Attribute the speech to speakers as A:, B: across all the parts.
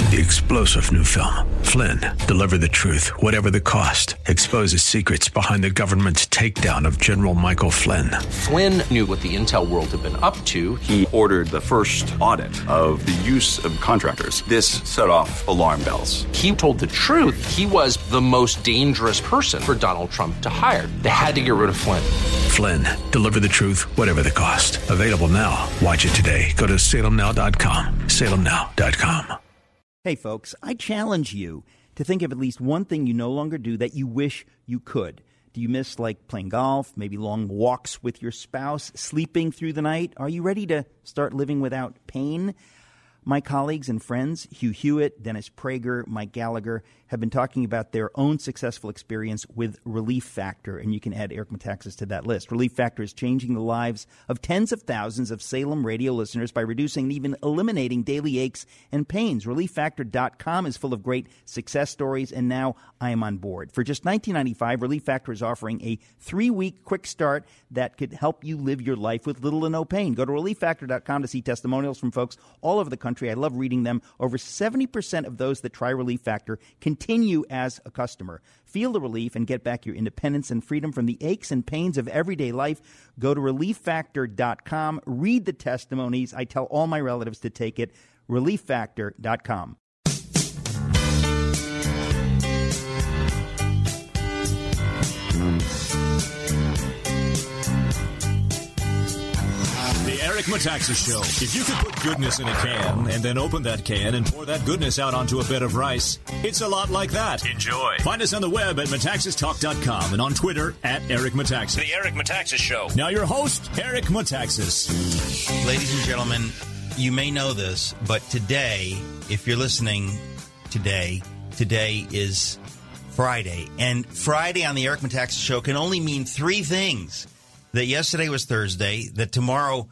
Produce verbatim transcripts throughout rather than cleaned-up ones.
A: The explosive new film, Flynn, deliver the truth, whatever the cost, exposes secrets behind the government's takedown of General Michael Flynn.
B: Flynn knew what the intel world had been up to.
C: He ordered the first audit of the use of contractors. This set off alarm bells.
B: He told the truth. He was the most dangerous person for Donald Trump to hire. They had to get rid of Flynn.
A: Flynn, deliver the truth, whatever the cost. Available now. Watch it today. Go to salem now dot com. salem now dot com.
D: Hey, folks, I challenge you to think of at least one thing you no longer do that you wish you could. Do you miss, like, playing golf, maybe long walks with your spouse, sleeping through the night? Are you ready to start living without pain? My colleagues and friends, Hugh Hewitt, Dennis Prager, Mike Gallagher, have been talking about their own successful experience with Relief Factor, and you can add Eric Metaxas to that list. Relief Factor is changing the lives of tens of thousands of Salem radio listeners by reducing and even eliminating daily aches and pains. relief factor dot com is full of great success stories, and now I am on board. For just nineteen ninety-five dollars, Relief Factor is offering a three-week quick start that could help you live your life with little to no pain. Go to relief factor dot com to see testimonials from folks all over the country. I love reading them. Over seventy percent of those that try Relief Factor continue as a customer. Feel the relief and get back your independence and freedom from the aches and pains of everyday life. Go to relief factor dot com. Read the testimonies. I tell all my relatives to take it. relief factor dot com.
E: The Eric Metaxas Show. If you could put goodness in a can and then open that can and pour that goodness out onto a bed of rice, it's a lot like that. Enjoy. Find us on the web at metaxas talk dot com and on Twitter at Eric Metaxas. The Eric Metaxas Show. Now your host, Eric Metaxas.
F: Ladies and gentlemen, you may know this, but today, if you're listening today, today is Friday. And Friday on the Eric Metaxas Show can only mean three things. That yesterday was Thursday, that tomorrow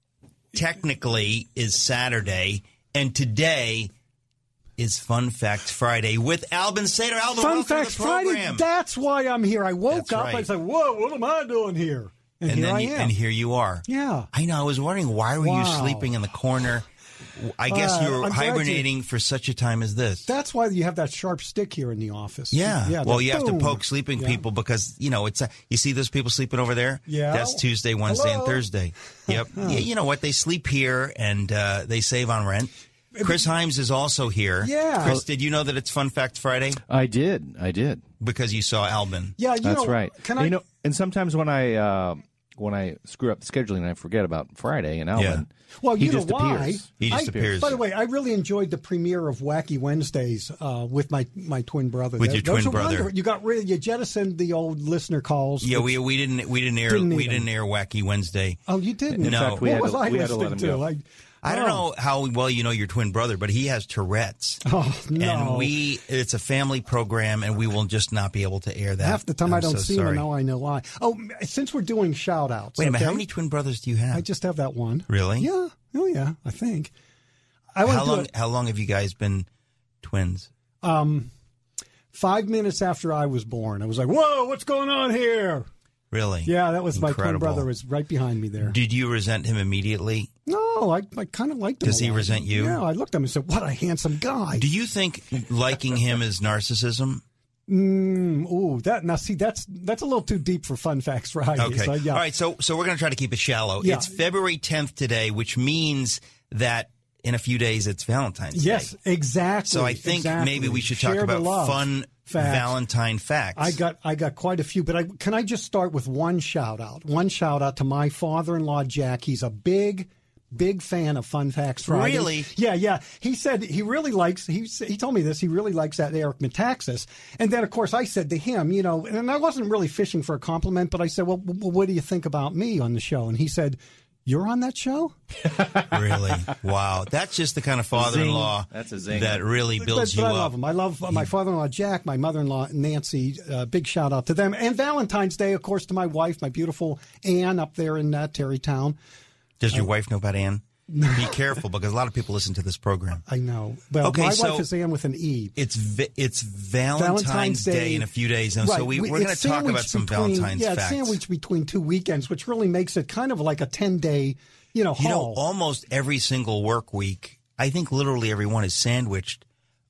F: technically is Saturday, and today is Fun Facts Friday with Albin Sater. Albin,
G: Fun Facts Friday, that's why I'm here. I woke
F: That's
G: up,
F: right.
G: I said, whoa, what am I doing here? And,
F: And
G: here
F: then
G: I
F: you,
G: am.
F: and here you are.
G: Yeah.
F: I know. I was wondering, why were you
G: Wow.
F: sleeping in the corner? I guess
G: Uh,
F: you were
G: I'm glad you-
F: hibernating for such a time as this.
G: That's why you have that sharp stick here in the office.
F: Yeah.
G: yeah
F: well,
G: that
F: you have to
G: boom.
F: poke sleeping
G: Yeah.
F: people because, you know, it's a, you see those people sleeping over there?
G: Yeah.
F: That's Tuesday, Wednesday,
G: Hello?
F: and Thursday. Yep. yeah, you know what? They sleep here and uh, they save on rent. Chris Himes is also here.
G: Yeah.
F: Chris, did you know that it's Fun Fact Friday?
H: I did. I did.
F: Because you saw Albin.
G: Yeah, you
H: That's
G: know,
H: right.
G: Can
H: And,
G: I,
H: you know, and sometimes when I uh, when I screw up the scheduling, I forget about Friday and Alvin.
G: Well,
H: he
G: you know
H: just
G: why?
H: appears.
F: He just
G: I-
F: appears.
G: By the way, I really enjoyed the premiere of Wacky Wednesdays uh, with my, my twin brother.
F: With your
G: Those
F: twin
G: are
F: brother.
G: wonderful. You got rid. You jettisoned the old listener calls.
F: Yeah,
G: which-
F: we we didn't we didn't air
G: Didn't need
F: we
G: them.
F: didn't air Wacky Wednesday.
G: Oh, you didn't.
F: In No. fact,
H: we
G: what
H: had
G: was
H: to-
G: I
H: we had to let
G: listening
H: him
G: to?
H: go.
G: I,
F: I don't know how well you know your twin brother, but he has Tourette's.
G: Oh no!
F: And we, it's a family program, and we will just not be able to air that.
G: Half the time
F: I'm
G: I don't
F: so
G: see
F: sorry.
G: him, and now I know why. Oh, since we're doing shout outs.
F: Wait a minute,
G: okay?
F: how many twin brothers do you have?
G: I just have that one.
F: Really?
G: Yeah. Oh, yeah, I think. I want
F: how
G: to do
F: long?
G: it.
F: How long have you guys been twins?
G: Um, five minutes after I was born, I was like, whoa, what's going on here?
F: Really?
G: Yeah, that was my twin
F: Incredible.
G: brother was right behind me there.
F: Did you resent him immediately?
G: No, I, I kind of liked him.
F: Does
G: a
F: he
G: lot.
F: resent you?
G: Yeah, I looked at him and said, what a handsome guy.
F: Do you think liking him is narcissism?
G: Mm, ooh, that now see that's that's a little too deep for Fun Facts Friday.
F: Okay.
G: So, yeah.
F: All right. So so we're going to try to keep it shallow.
G: Yeah.
F: It's February tenth today, which means that in a few days it's Valentine's
G: Yes,
F: Day.
G: exactly.
F: So I think
G: exactly.
F: maybe we should
G: Share
F: talk
G: the
F: about
G: love.
F: fun
G: Facts.
F: Valentine facts.
G: I got I got quite a few, but I, can I just start with one shout out? One shout out to my father-in-law Jack. He's a big, big fan of Fun Facts Friday.
F: Really?
G: Yeah, yeah. He said he really likes. He he told me this. He really likes that Eric Metaxas. And then of course I said to him, you know, and I wasn't really fishing for a compliment, but I said, well, well what do you think about me on the show? And he said, you're on that show?
F: Really? Wow. That's just the kind of father-in-law
H: Zing. That's a zing.
F: that really builds
G: but, but
F: you
G: I love
F: up.
G: him. I love uh, my father-in-law Jack, my mother-in-law Nancy. Uh, big shout out to them. And Valentine's Day, of course, to my wife, my beautiful Ann up there in uh, Terrytown.
F: Does your wife know about Ann? Be careful, because a lot of people listen to this program.
G: I know. Well,
F: Okay,
G: my
F: so-
G: wife is Ann with an E.
F: It's vi- it's Valentine's,
G: Valentine's
F: Day.
G: Day
F: in a few days, and
G: Right.
F: so we,
G: We-
F: we're going to
G: it's
F: talk about
G: sandwiched
F: some
G: between-
F: Valentine's
G: yeah,
F: facts.
G: it's sandwiched between two weekends, which really makes it kind of like a ten-day, you know,
F: You know,
G: haul.
F: almost every single work week, I think literally every one is sandwiched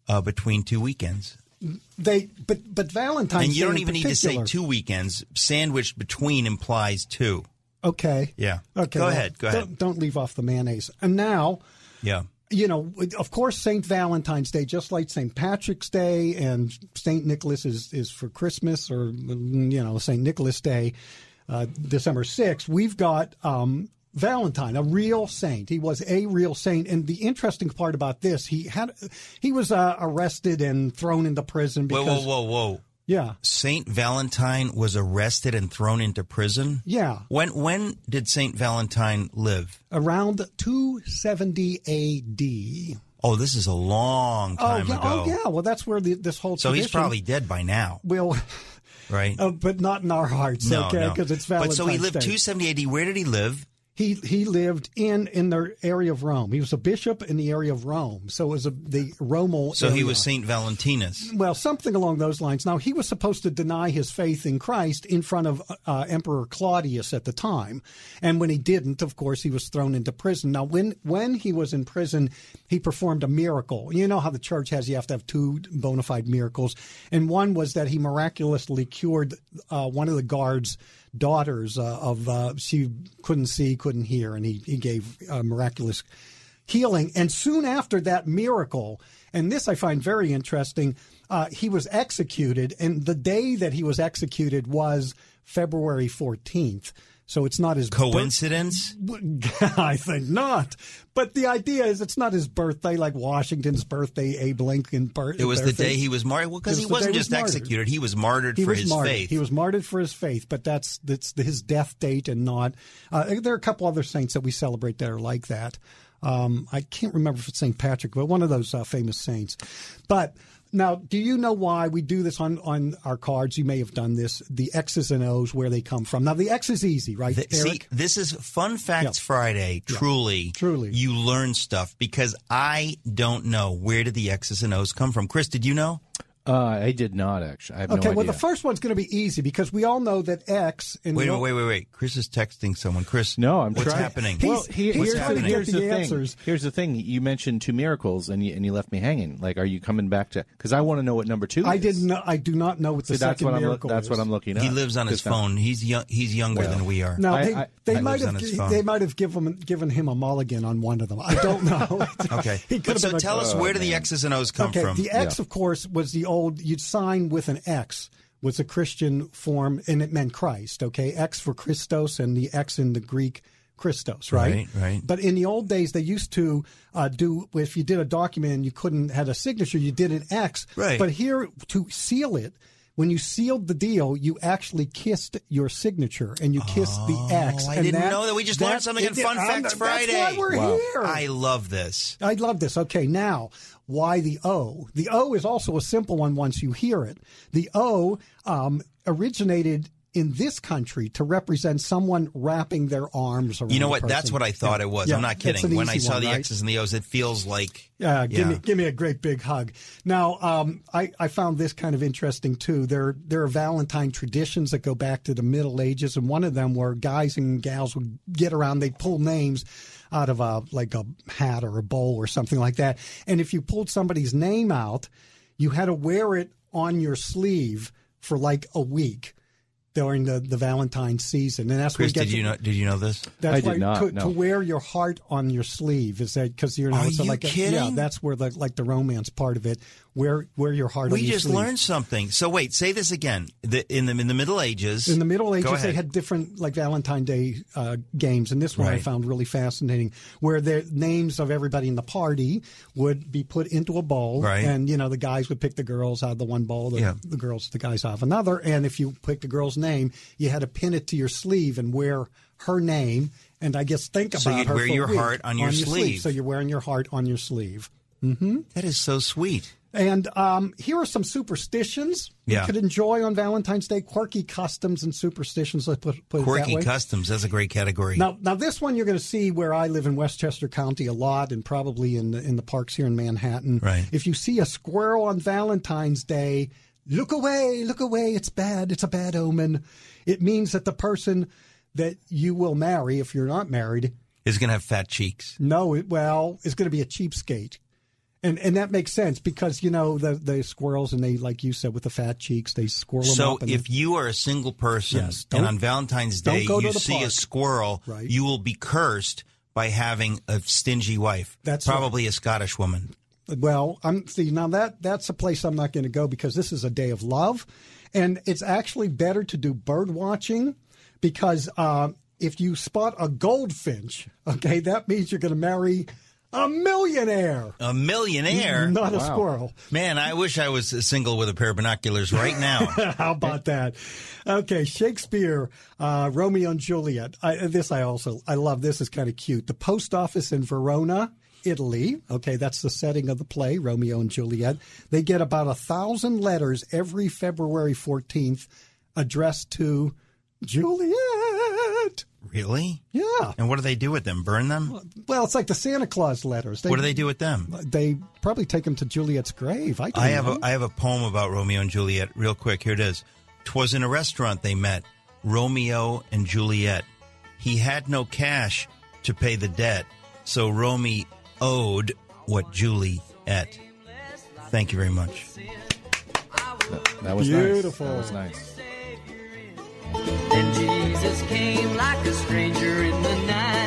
F: uh, between two weekends.
G: They, but but Valentine's
F: and you
G: Day
F: don't
G: in
F: even need to say
G: particular-
F: two weekends. Sandwiched between implies two.
G: Okay.
F: Yeah.
G: Okay.
F: Go
G: well,
F: ahead. Go
G: don't,
F: ahead.
G: Don't leave off the mayonnaise. And now,
F: Yeah.
G: you know, of course, Saint Valentine's Day, just like Saint Patrick's Day and Saint Nicholas is, is for Christmas, or, you know, Saint Nicholas Day, uh, December sixth, we've got um, Valentine, a real saint. He was a real saint. And the interesting part about this, he had he was uh, arrested and thrown into prison
F: Whoa,
G: because...
F: whoa, whoa, whoa.
G: Yeah.
F: Saint Valentine was arrested and thrown into prison?
G: Yeah.
F: When when did Saint Valentine live?
G: Around two seventy A D.
F: Oh, this is a long time
G: oh, yeah,
F: ago.
G: Oh, yeah. Well, that's where the, this whole
F: So
G: tradition...
F: he's probably dead by now.
G: Well...
F: Right?
G: Uh, but not in our hearts,
F: no,
G: okay?
F: no.
G: Because it's Valentine's
F: But so he lived
G: Day.
F: two seventy A D. Where did he live?
G: He he lived in in the area of Rome. He was a bishop in the area of Rome, so it was a, the Romal.
F: So
G: area.
F: he was Saint Valentinus.
G: Well, something along those lines. Now, he was supposed to deny his faith in Christ in front of uh, Emperor Claudius at the time. And when he didn't, of course, he was thrown into prison. Now, when, when he was in prison, he performed a miracle. You know how the church has, you have to have two bona fide miracles. And one was that he miraculously cured uh, one of the guards' daughters uh, of, uh, she couldn't see, couldn't hear, and he, he gave uh, miraculous healing. And soon after that miracle, and this I find very interesting, uh, he was executed, and the day that he was executed was February fourteenth. So it's not his
F: coincidence?
G: Bir- I think not. But the idea is it's not his birthday, like Washington's birthday, Abe Lincoln's birthday.
F: It was the day he was martyred. Well, because he wasn't just executed; he was martyred
G: he
F: for
G: was
F: his
G: martyred.
F: faith.
G: He was martyred for his faith, but that's that's his death date, and not. Uh, there are a couple other saints that we celebrate that are like that. Um, I can't remember if it's Saint Patrick, but one of those uh, famous saints. But now, do you know why we do this on, on our cards? You may have done this. The X's and O's, where they come from. Now, the X is easy, right,
F: the,
G: Eric?
F: See, this is Fun Facts
G: Yeah.
F: Friday. Truly,
G: yeah. truly,
F: you learn stuff because I don't know where did the X's and O's come from. Chris, did you know?
H: Uh, I did not, actually. I have
G: okay,
H: no idea.
G: well, the first one's going to be easy because we all know that X... In
F: wait,
G: the,
F: wait, wait, wait. Chris is texting someone. Chris,
H: no, I'm
F: what's
H: trying.
F: happening?
H: Well,
G: He's-
H: he,
G: he's
H: here's,
G: trying
H: the,
G: to get
H: here's
G: the
H: the thing.
G: answers.
H: Here's the thing. You mentioned two miracles, and you and you left me hanging. Like, are you coming back to? Because I want to know what number two
G: I
H: is.
G: didn't know, I do not know what the
H: See, that's
G: second
H: what I'm.
G: miracle
H: That's
G: is.
H: what I'm looking at.
F: He lives on his
H: 'Cause now-
F: phone. He's young, He's younger
H: Well,
F: than we are.
G: Now,
H: I-
G: they,
H: I-
G: they
F: I
G: might
F: lives
G: have
F: on his
G: gi-
F: phone.
G: they might have given given him a mulligan on one of them. I don't know.
F: Okay,
G: He could
F: but
G: have
F: so
G: been a-
F: tell us where do the X's and O's come
G: okay,
F: from?
G: the X,
H: Yeah.
G: of course, was the old. You'd sign with an X. Was a Christian form, and it meant Christ. Okay, X for Christos, and the X in the Greek Christos, right?
F: Right, right.
G: But in the old days, they used to uh, do, if you did a document and you couldn't had a signature, you did an X.
F: Right.
G: But here, to seal it, when you sealed the deal, you actually kissed your signature and you kissed
F: Oh,
G: the X.
F: I
G: and
F: didn't
G: that-
F: know that. We just
G: that-
F: learned something on
G: it-
F: Fun
G: I'm-
F: Facts Friday.
G: That's why we're
H: Wow.
G: here.
F: I love this.
G: I love this. Okay, now, why the O? The O is also a simple one once you hear it. The O um, originated in this country to represent someone wrapping their arms around
F: You know
G: a
F: what? That's
G: person.
F: what I thought
G: Yeah.
F: it was.
G: Yeah,
F: I'm not
G: it's
F: kidding.
G: an
F: When I
G: easy
F: saw
G: one,
F: the
G: right?
F: X's and the O's, it feels like
G: Uh, give
F: yeah.
G: me give me a great big hug. Now, um, I, I found this kind of interesting too. There there are Valentine traditions that go back to the Middle Ages, and one of them where guys and gals would get around, they'd pull names out of a like a hat or a bowl or something like that. And if you pulled somebody's name out, you had to wear it on your sleeve for like a week during the, the Valentine season, and that's
F: Chris,
G: where
F: did you know? Did you know this?
G: That's
H: I did
G: why
H: not,
G: to,
H: no.
G: to wear your heart on your sleeve is that because you're
F: Are
G: it's
F: you
G: like a,
F: kidding?
G: yeah, that's where the like the romance part of it. Wear wear your heart on
F: We
G: your
F: just
G: sleeve.
F: learned something. So wait, say this again. The, in the in the Middle Ages,
G: In the Middle
F: Go
G: Ages,
F: ahead.
G: they had different like Valentine Day uh, games, and this one I
F: Right.
G: found really fascinating, where the names of everybody in the party would be put into a bowl,
F: Right.
G: and you know the guys would pick the girls out of the one bowl, the,
F: Yeah.
G: the girls the guys out of another, and if you picked a girl's name, you had to pin it to your sleeve and wear her name, and I guess think
F: So
G: about
F: you'd
G: her
F: wear
G: for a
F: your
G: week
F: heart on your sleeve.
G: So you're wearing your heart on your sleeve.
F: that is so sweet.
G: And um, here are some superstitions
F: Yeah.
G: you could enjoy on Valentine's Day. Quirky customs and superstitions. Let's put, put it that
F: Quirky
G: way.
F: customs. That's a great category.
G: Now, now this one you're going to see where I live in Westchester County a lot, and probably in the, in the parks here in Manhattan.
F: Right.
G: If you see a squirrel on Valentine's Day, look away, look away. It's bad. It's a bad omen. It means that the person that you will marry, if you're not married,
F: Is going to have fat cheeks.
G: no, it, well, is going to be a cheapskate. And and that makes sense because, you know, the, the squirrels, and they, like you said, with the fat cheeks, they squirrel them
F: so
G: up. So
F: if you are a single person
G: yes,
F: and on Valentine's Day you see
G: park.
F: a squirrel,
G: right.
F: you will be cursed by having a stingy wife.
G: That's
F: probably
G: right.
F: a Scottish woman.
G: Well, I'm see now that that's a place I'm not going to go because this is a day of love, and it's actually better to do bird watching because uh, if you spot a goldfinch, okay, that means you're going to marry a millionaire.
F: A millionaire?
G: Not a
F: wow.
G: squirrel.
F: Man, I wish I was single with a pair of binoculars right now.
G: How about that? Okay, Shakespeare, uh, Romeo and Juliet. I, this I also, I love. This is kind of cute. The post office in Verona, Italy. Okay, that's the setting of the play, Romeo and Juliet. They get about a thousand letters every February fourteenth addressed to Juliet.
F: Really?
G: Yeah.
F: And what do they do with them? Burn them?
G: Well, it's like the Santa Claus letters. They,
F: what do they do with them?
G: They probably take them to Juliet's grave. I,
F: I have
G: know.
F: a I have a poem about Romeo and Juliet. Real quick, here it is. 'Twas in a restaurant they met, Romeo and Juliet. He had no cash to pay the debt, so Romeo owed what Julie ate. Thank you very much.
H: That, that was
G: beautiful.
H: Nice. That was nice.
I: And Jesus came like a stranger in the night.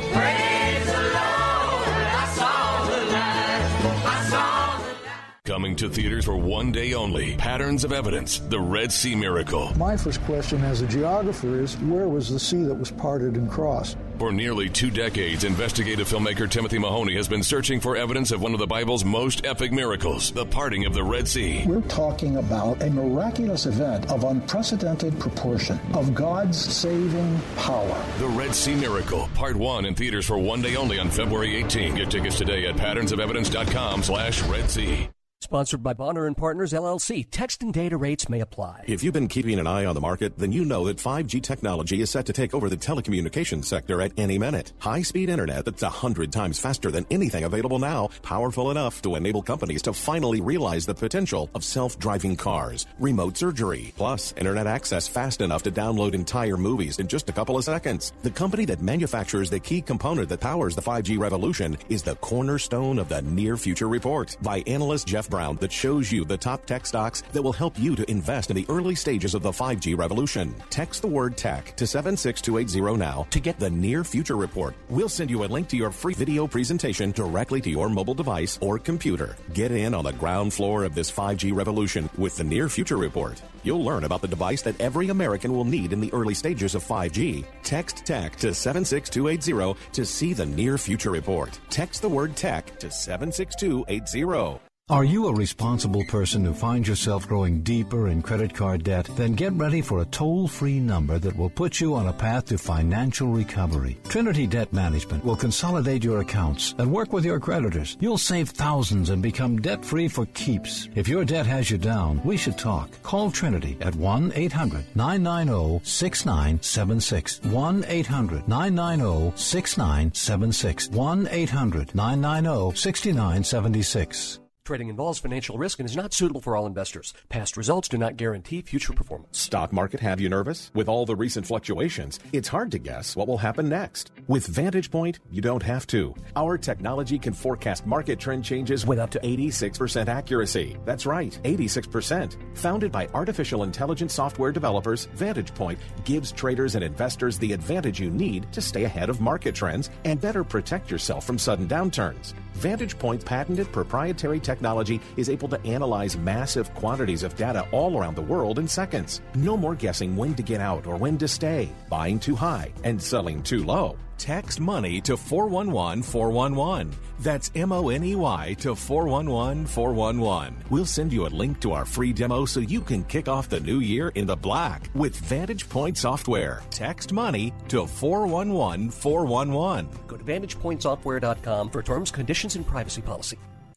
I: Praise the Lord, I saw the light. I saw the light.
J: Coming to theaters for one day only. Patterns of Evidence, The Red Sea Miracle.
K: My first question as a geographer is, where was the sea that was parted and crossed?
J: For nearly two decades, investigative filmmaker Timothy Mahoney has been searching for evidence of one of the Bible's most epic miracles, the parting of the Red Sea.
K: We're talking about a miraculous event of unprecedented proportion, of God's saving power.
J: The Red Sea Miracle, Part one, in theaters for one day only on February eighteenth. Get tickets today at patterns of evidence dot com slash Red Sea.
L: Sponsored by Bonner and Partners, L L C. Text and data rates may apply.
M: If you've been keeping an eye on the market, then you know that five G technology is set to take over the telecommunications sector at any minute. High-speed internet that's a hundred times faster than anything available now, powerful enough to enable companies to finally realize the potential of self-driving cars, remote surgery, plus internet access fast enough to download entire movies in just a couple of seconds. The company that manufactures the key component that powers the five G revolution is the cornerstone of the Near Future Report by analyst Jeff Brown that shows you the top tech stocks that will help you to invest in the early stages of the five G revolution. Text the word tech to seven six two eight zero now to get the Near Future Report. We'll send you a link to your free video presentation directly to your mobile device or computer. Get in on the ground floor of this five G revolution with the Near Future Report. You'll learn about the device that every American will need in the early stages of five G. Text tech to seven six two eight zero to see the Near Future Report. Text the word tech to seven six two eight zero.
A: Are you a responsible person who finds yourself growing deeper in credit card debt? Then get ready for a toll-free number that will put you on a path to financial recovery. Trinity Debt Management will consolidate your accounts and work with your creditors. You'll save thousands and become debt-free for keeps. If your debt has you down, we should talk. Call Trinity at one eight hundred nine nine zero six nine seven six. one eight hundred nine nine zero six nine seven six. one eight hundred nine nine zero six nine seven six.
L: Trading involves financial risk and is not suitable for all investors. Past results do not guarantee future performance.
M: Stock market have you nervous? With all the recent fluctuations, it's hard to guess what will happen next. With Vantage Point, you don't have to. Our technology can forecast market trend changes with up to eighty-six percent accuracy. That's right, eighty-six percent. Founded by artificial intelligence software developers, Vantage Point gives traders and investors the advantage you need to stay ahead of market trends and better protect yourself from sudden downturns. Vantage Point's patented proprietary technology is able to analyze massive quantities of data all around the world in seconds. No more guessing when to get out or when to stay, buying too high and selling too low. Text money to four one one four one one. That's M O N E Y to four one one four one one. We'll send you a link to our free demo so you can kick off the new year in the black with Vantage Point software. Text money to four one one four one one.
L: Go to vantage point software dot com for terms, conditions, and privacy policy.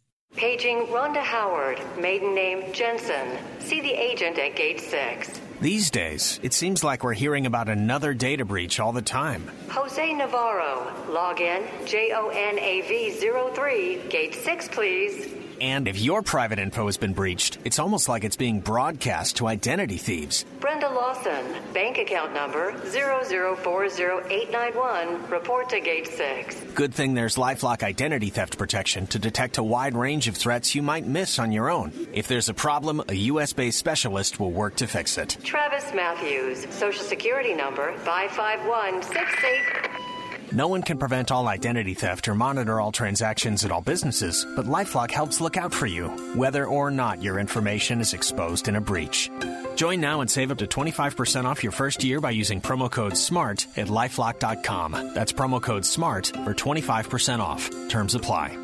N: Paging Rhonda Howard, maiden name Jensen. See the agent at gate six.
O: These days, it seems like we're hearing about another data breach all the time.
N: Jose Navarro, log in J O N A V zero three, gate six, please.
O: And if your private info has been breached, it's almost like it's being broadcast to identity thieves.
N: Brenda Lawson. Carlson. Bank account number zero zero four zero eight nine one. Report to Gate six.
O: Good thing there's LifeLock identity theft protection to detect a wide range of threats you might miss on your own. If there's a problem, a U S-based specialist will work to fix it.
N: Travis Matthews. Social security number five five one six eight.
O: No one can prevent all identity theft or monitor all transactions at all businesses, but LifeLock helps look out for you, whether or not your information is exposed in a breach. Join now and save up to twenty-five percent off your first year by using promo code SMART at lifelock dot com. That's promo code SMART for twenty-five percent off. Terms apply.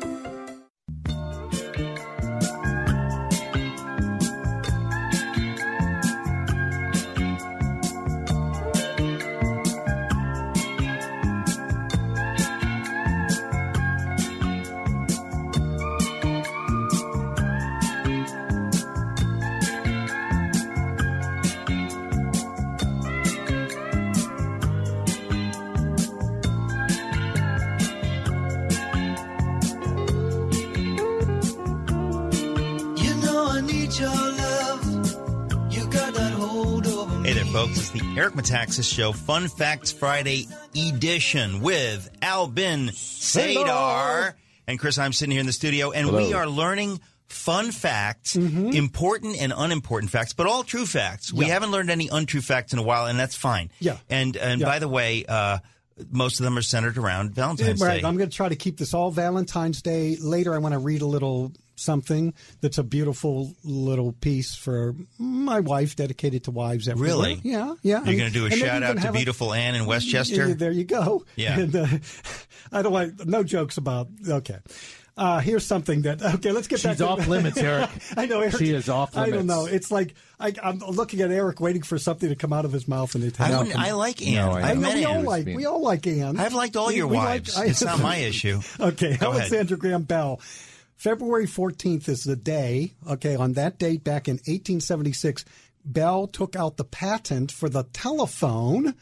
F: Eric Metaxas Show, Fun Facts Friday edition with Albin Sadar. And Chris, I'm sitting here in the studio, and
H: Hello.
F: we are learning fun facts,
G: Mm-hmm.
F: important and unimportant facts, but all true facts. We
G: Yeah.
F: haven't learned any untrue facts in a while, and that's fine.
G: Yeah.
F: And and
G: Yeah.
F: by the way, uh, most of them are centered around Valentine's
G: Right.
F: Day.
G: I'm going to try to keep this all Valentine's Day. Later, I want to read a little something that's a beautiful little piece for my wife, dedicated to wives everywhere.
F: Really?
G: Yeah, yeah.
F: You're going to do a
G: And maybe
F: shout out
G: even
F: to
G: have a-
F: beautiful Ann in Westchester?
G: Yeah, there you go.
F: Yeah.
G: And, uh, I don't want no jokes about. Okay. Uh, here's something that okay. Let's get
H: She's
G: back. to-
H: off limits, Eric.
G: I know, Eric.
H: She is off
G: I don't
H: limits.
G: know. It's like I, I'm looking at Eric, waiting for something to come out of his mouth, and it.
F: I, wouldn't- I like Ann.
H: No, I
F: I've
G: know,
F: met
G: we all
F: Ann.
G: like we all like Ann.
F: I've liked all
G: We-
F: your
G: we
F: wives.
G: like- I-
F: It's not my issue.
G: Okay,
F: Go ahead.
G: Alexander Graham Bell. February fourteenth is the day. Okay, on that date back in eighteen seventy-six, Bell took out the patent for the telephone.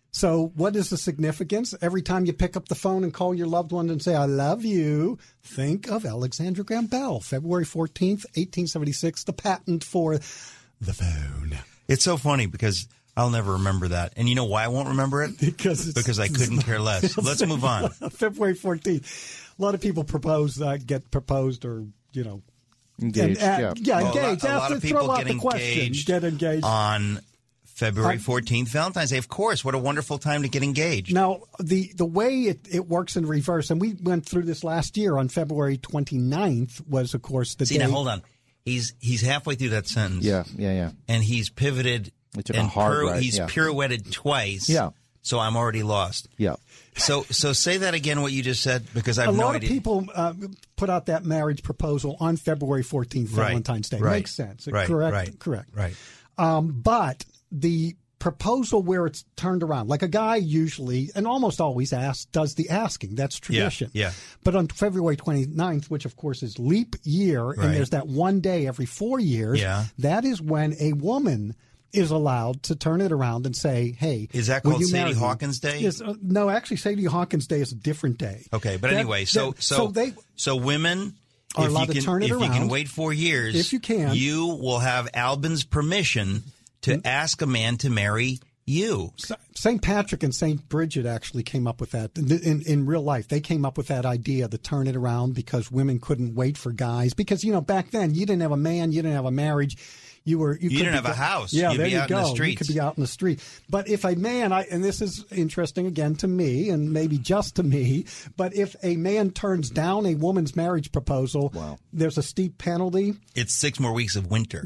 G: So what is the significance? Every time you pick up the phone and call your loved one and say, I love you, think of Alexander Graham Bell. February fourteenth, eighteen seventy-six, the patent for the phone.
F: It's so funny because I'll never remember that. And you know why I won't remember it?
G: Because it's,
F: Because I couldn't care less. Let's move on.
G: February fourteenth. A lot of people propose, uh, get proposed or, you know.
H: Engaged,
G: and, uh,
H: yeah.
G: Yeah,
F: Well, a lot-
G: engaged.
F: a lot
G: After
F: of people
G: throw out
F: get
G: the question.
F: engaged
G: Get engaged.
F: on February
G: I-
F: fourteenth, Valentine's Day. Of course. What a wonderful time to get engaged.
G: Now, the, the way it, it works in reverse, and we went through this last year on February twenty-ninth, was, of course, the
F: See,
G: day.
F: now hold on. He's he's halfway through that sentence.
H: Yeah, yeah, yeah.
F: And he's pivoted.
H: It took a
F: and
H: hard right,
F: He's
H: yeah.
F: pirouetted twice.
H: Yeah.
F: So I'm already lost.
H: Yeah.
F: So so say that again, what you just said, because I
G: A
F: have no
G: lot
F: idea.
G: of people uh, put out that marriage proposal on February fourteenth,
F: Right,
G: Valentine's Day.
F: right,
G: Makes sense.
F: right,
G: correct?
F: right,
G: correct.
F: right.
G: Um, but the proposal where it's turned around, like a guy usually and almost always asks, does the asking. That's tradition.
F: Yeah, yeah.
G: But on February twenty-ninth, which of course is leap year,
F: Right.
G: and there's that one day every four years,
F: Yeah.
G: that is when a woman is allowed to turn it around and say, hey.
F: Is that
G: will
F: called
G: you
F: Sadie
G: marry me?
F: Hawkins Day?
G: Yes, uh, no, actually, Sadie Hawkins Day is a different day.
F: Okay, but
G: That-
F: anyway, so
G: that-
F: so
G: so they
F: so women
G: are
F: if
G: allowed
F: you
G: to
F: can,
G: turn it
F: if you can
G: around.
F: wait four years,
G: If you can.
F: you will have Albin's permission to ask a man to marry you.
G: Saint Patrick and Saint Bridget actually came up with that in, in in real life. They came up with that idea to turn it around because women couldn't wait for guys. Because, you know, back then you didn't have a man, you didn't have a marriage. You were you,
F: You
G: could
F: didn't
G: be
F: have a
G: go-
F: house.
G: Yeah,
F: You'd
G: there
F: be
G: you
F: out in
G: go.
F: the
G: You
F: streets.
G: could be out in the street. But if a man, I, and this is interesting again to me, and maybe just to me, but if a man turns down a woman's marriage proposal,
H: Wow.
G: there's a steep penalty.
F: It's six more weeks of winter.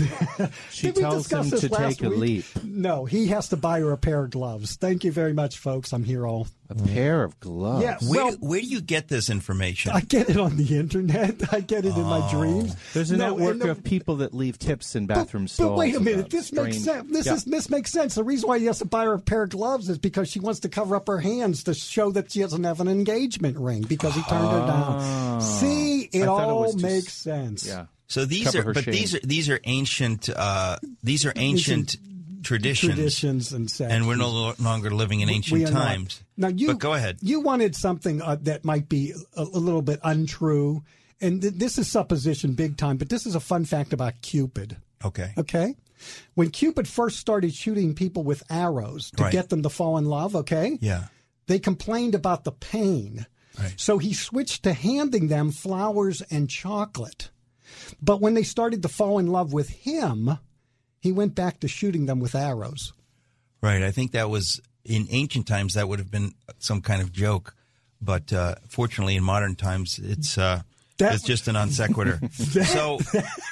H: She
G: Did we
H: tells
G: discuss
H: him
G: this
H: to
G: last
H: take a
G: week?
H: leap.
G: No, he has to buy her a pair of gloves. Thank you very much, folks. I'm here all.
H: A pair of gloves.
G: Yeah,
F: Where,
G: well,
F: where do you get this information?
G: I get it on the internet. I get it in my dreams.
H: There's a
G: No,
H: network
G: and the-
H: of people that leave tips in bathroom
G: But
H: stalls.
G: wait a minute,
H: about
G: this makes
H: strange-
G: sense. This
H: Yeah.
G: is this makes sense. The reason why he has to buy her a pair of gloves is because she wants to cover up her hands to show that she doesn't have an engagement ring because he turned her down. See, it
H: I thought it
G: all
H: was just-
G: makes sense.
H: Yeah.
F: So these
H: Cover
F: are,
H: her
F: but
H: shame.
F: these are these are ancient. Uh, these are ancient traditions,
G: Traditions and sex.
F: and we're no lo- longer living in
G: We-
F: ancient
G: we are not.
F: times.
G: Now you,
F: but go ahead.
G: You wanted something uh, that might be a, a little bit untrue, and th- this is supposition big time. But this is a fun fact about Cupid.
F: Okay.
G: Okay. When Cupid first started shooting people with arrows to
F: Right.
G: get them to fall in love, okay?
F: Yeah.
G: They complained about the pain.
F: Right.
G: So he switched to handing them flowers and chocolate. But when they started to fall in love with him, he went back to shooting them with arrows.
F: Right. I think that was, in ancient times, that would have been some kind of joke. But uh, fortunately, in modern times, it's uh,
G: That-
F: it's just a non sequitur. So,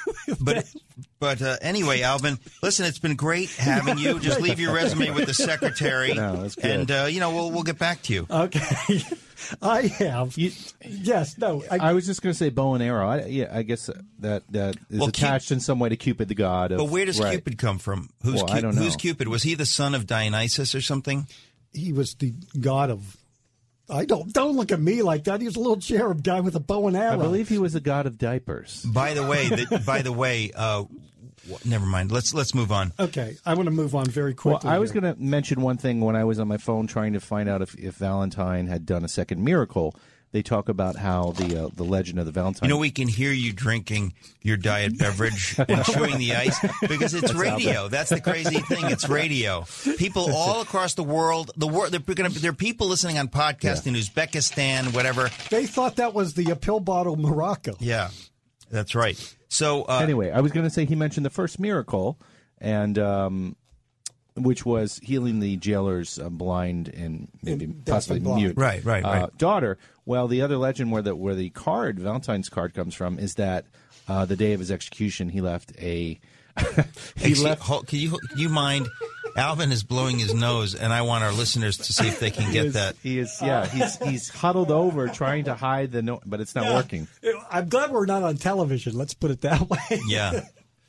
F: but but uh, anyway, Alvin, listen, it's been great having you. Just leave your resume with the secretary,
H: No, that's good.
F: and uh, you know we'll we'll get back to you.
G: Okay. I have. yes, no. I,
H: I was just going to say bow and arrow. I, yeah, I guess that that is
F: Well,
H: attached in some way to Cupid, the god. Of,
F: But where does
H: right.
F: Cupid come from? Who's
H: Well, I don't know.
F: Who's Cupid? Was he the son of Dionysus or something?
G: he was the god of. I don't don't look at me like that. He was a little cherub guy with a bow and arrow.
H: I believe he was the god of diapers.
F: By the way, the, by the way, uh, w- never mind. Let's let's move on.
G: Okay, I want to move on very
H: Well,
G: quickly.
H: I was
G: here.
H: going to mention one thing when I was on my phone trying to find out if, if Valentine had done a second miracle. They talk about how the uh, the legend of the Valentine.
F: You know, we can hear you drinking your diet beverage and chewing the ice because it's
H: That's out
F: radio.
H: there.
F: That's the crazy thing. It's radio. People all across the world, the world, they're going to. There are people listening on podcast in Uzbekistan, whatever.
G: They thought that was the uh, pill bottle Morocco.
F: Yeah, that's right. So uh,
H: anyway, I was going to say he mentioned the first miracle, and um, which was healing the jailer's uh, blind and maybe
G: And
H: possibly
G: deaf and
H: mute
F: Right, right,
H: uh,
F: right.
H: daughter. Well, the other legend where the where the card Valentine's card comes from is that uh, the day of his execution he left a he
F: Excuse-
H: left.
F: hold- can you can you mind? Alvin is blowing his nose, and I want our listeners to see if they can
H: He
F: get
H: is,
F: that.
H: he is yeah he's he's huddled over trying to hide the no, but it's not
G: Yeah.
H: working.
G: I'm glad we're not on television. Let's put it that way.
F: Yeah,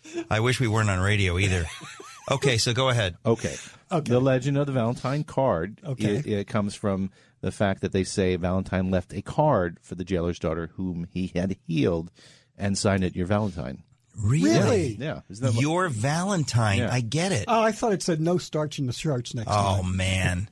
F: I wish we weren't on radio either. Okay, so go ahead.
H: Okay.
G: Okay.
H: The legend of the Valentine card
G: Okay.
H: it, it comes from the fact that they say Valentine left a card for the jailer's daughter whom he had healed and signed it, "Your Valentine."
F: Really?
H: Yeah. Isn't that
F: Your Valentine.
H: Yeah.
F: I get it.
G: Oh, I thought it said no starch in the shirts next
F: Oh
G: time.
F: man.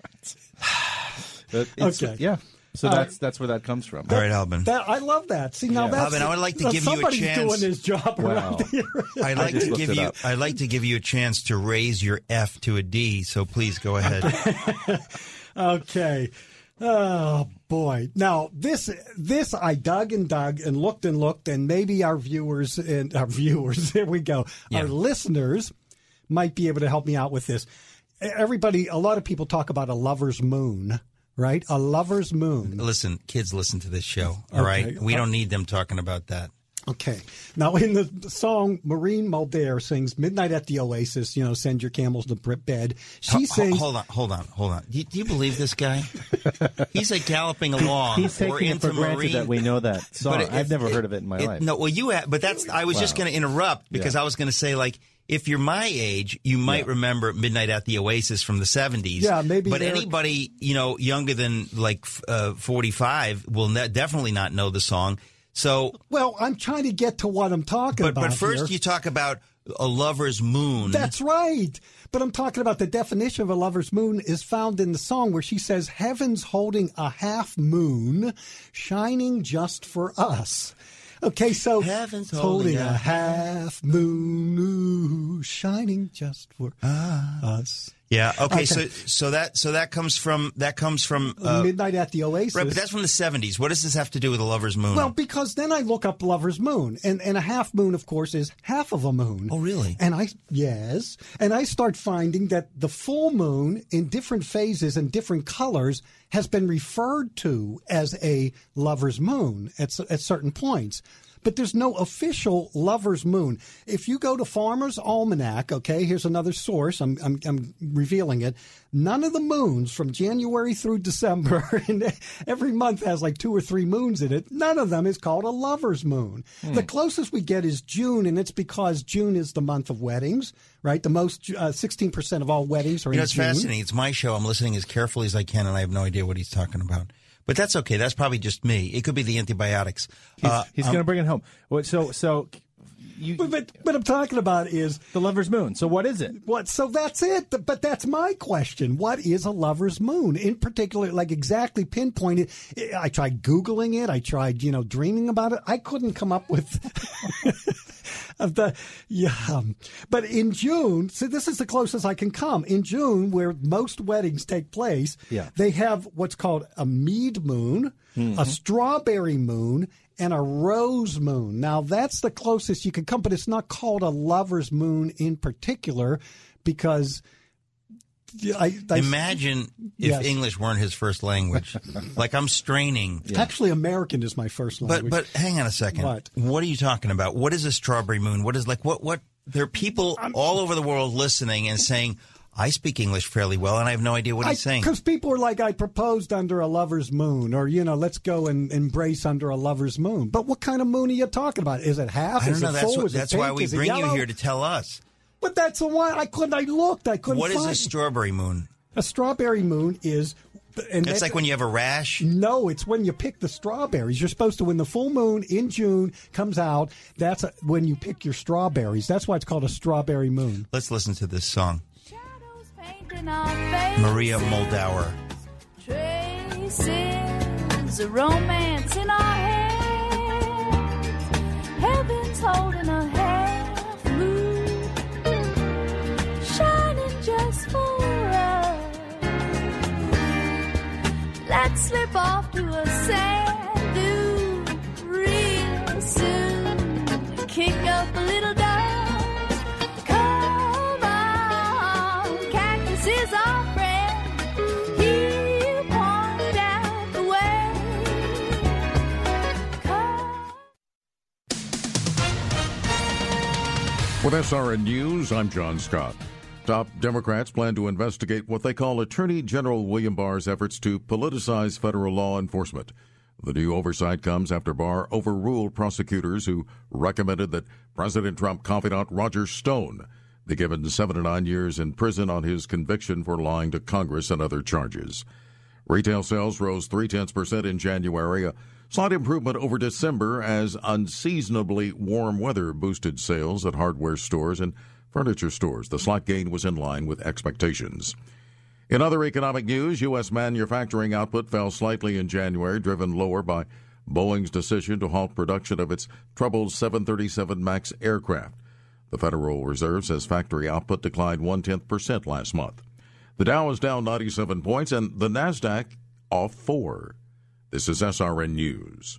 H: But it's-
G: Okay.
H: Yeah. So
G: All
H: that's that's where that comes from.
F: All right, Alvin.
G: That, I love that. See, now
H: Yeah.
G: that's
F: Alvin, I would like to
G: now
F: give you a
G: somebody's
F: chance-
G: doing his job
H: Wow.
G: around here.
F: I'd
H: I
F: like
H: just
F: to
H: looked
F: give
H: it
F: you.
H: up.
F: I'd like to give you a chance to raise your F to a D. So please go ahead.
G: Okay. Oh boy. Now this this I dug and dug and looked and looked, and maybe our viewers and our viewers, there we go.
F: Yeah.
G: Our listeners might be able to help me out with this. Everybody, a lot of people talk about a lover's moon, right? A lover's moon.
F: Listen, kids, listen to this show. All right,
G: Okay.
F: we don't need them talking about that.
G: Okay. Now, in the song, Maureen Mulder sings "Midnight at the Oasis." You know, send your camels to bed. She
F: Ho-
G: sings.
F: Hold on, hold on, hold on. Do you, do you believe this guy? He's like galloping along.
H: He's
F: We're
H: taking it
F: into
H: for granted
F: Marine.
H: that we know that song.
F: But if-
H: I've never
F: if-
H: heard of it in my
F: it-
H: life.
F: No, well, you have, but that's. I was just
H: Wow.
F: going to interrupt because
H: Yeah.
F: I was going to say, like, if you're my age, you might remember "Midnight at the Oasis" from the seventies.
G: Yeah, maybe
F: But
G: Eric-
F: anybody you know younger than like f- uh, forty-five will ne- definitely not know the song. So,
G: Well, I'm trying to get to what I'm talking
F: but
G: about.
F: but first
G: here.
F: you talk about a lover's moon.
G: That's right. But I'm talking about the definition of a lover's moon is found in the song where she says, "Heaven's holding a half moon shining just for us." Okay, so
F: Heaven's
G: holding
F: holding
G: a
F: a
G: half moon ooh, shining just for us.
F: Yeah. Okay.
G: Okay.
F: So so that so that comes from that comes from uh,
G: Midnight at the Oasis.
F: right, but that's from the seventies. What does this have to do with a lover's moon?
G: Well, because then I look up lover's moon, and, and a half moon, of course, is half of a moon.
F: Oh, really?
G: And I yes, and I start finding that the full moon in different phases and different colors has been referred to as a lover's moon at s- at certain points. But there's no official lover's moon. If you go to Farmer's Almanac, okay, here's another source. I'm, I'm, I'm revealing it. None of the moons from January through December, and every month has like two or three moons in it. None of them is called a lover's moon.
F: Hmm.
G: The closest we get is June, and it's because June is the month of weddings, right? The most, uh, sixteen percent of all weddings are
F: You know,
G: in
F: it's
G: June.
F: fascinating. It's my show. I'm listening as carefully as I can, and I have no idea what he's talking about. But that's okay. That's probably just me. It could be the antibiotics.
H: He's,
F: Uh,
H: he's
F: um,
H: going to bring it home. What? So so you
G: But, but what I'm talking about is
H: the lover's moon. So what is it?
G: what? So that's it. But that's my question. What is a lover's moon? In particular, like exactly pinpointed. I tried Googling it. I tried, you know, dreaming about it. I couldn't come up with of the yeah. Um, but in June, so this is the closest I can come. In June, where most weddings take place,
H: Yeah.
G: they have what's called a mead moon,
H: Mhm.
G: a strawberry moon, and a rose moon. Now, that's the closest you can come, but it's not called a lover's moon in particular because I, I
F: Imagine if
G: Yes.
F: English weren't his first language. Like, I'm straining.
G: Actually, American is my first
F: But
G: language.
F: but hang on a second.
G: What?
F: What are you talking about? What is a strawberry moon? What is like what what? There are people all over the world listening and saying, "I speak English fairly well, and I have no idea what he's saying."
G: Because people are like, I proposed under a lover's moon, or, you know, let's go and embrace under a lover's moon. But what kind of moon are you talking about? Is it half?
F: I don't
G: Is
F: know.
G: it
F: That's
G: full?
F: what,
G: Is it
F: that's why
G: pink?
F: we
G: Is it
F: bring you
G: yellow?
F: here to tell us.
G: But that's the one. I couldn't. I looked. I couldn't
F: What is
G: find
F: a strawberry moon?
G: A strawberry moon is. And
F: That's like when you have a rash?
G: No, it's when you pick the strawberries. You're supposed to, when the full moon in June comes out, that's a, when you pick your strawberries. That's why it's called a strawberry moon.
F: Let's listen to this song. Maria Moldauer.
P: Traces of romance in our hands. Heaven's holding a half moon, shining just for us. Let's slip off to a sand dune real soon. Kick up a little dust. Come on, cactus is our friend. He'll point out the way.
Q: With S R N News, I'm John Scott. Top Democrats plan to investigate what they call Attorney General William Barr's efforts to politicize federal law enforcement. The new oversight comes after Barr overruled prosecutors who recommended that President Trump confidant Roger Stone be given seven to nine years in prison on his conviction for lying to Congress and other charges. Retail sales rose three-tenths percent in January, a slight improvement over December as unseasonably warm weather boosted sales at hardware stores and furniture stores. The slight gain was in line with expectations. In other economic news, U S manufacturing output fell slightly in January, driven lower by Boeing's decision to halt production of its troubled seven thirty-seven MAX aircraft. The Federal Reserve says factory output declined one-tenth percent last month. The Dow is down ninety-seven points and the NASDAQ off four. This is S R N News.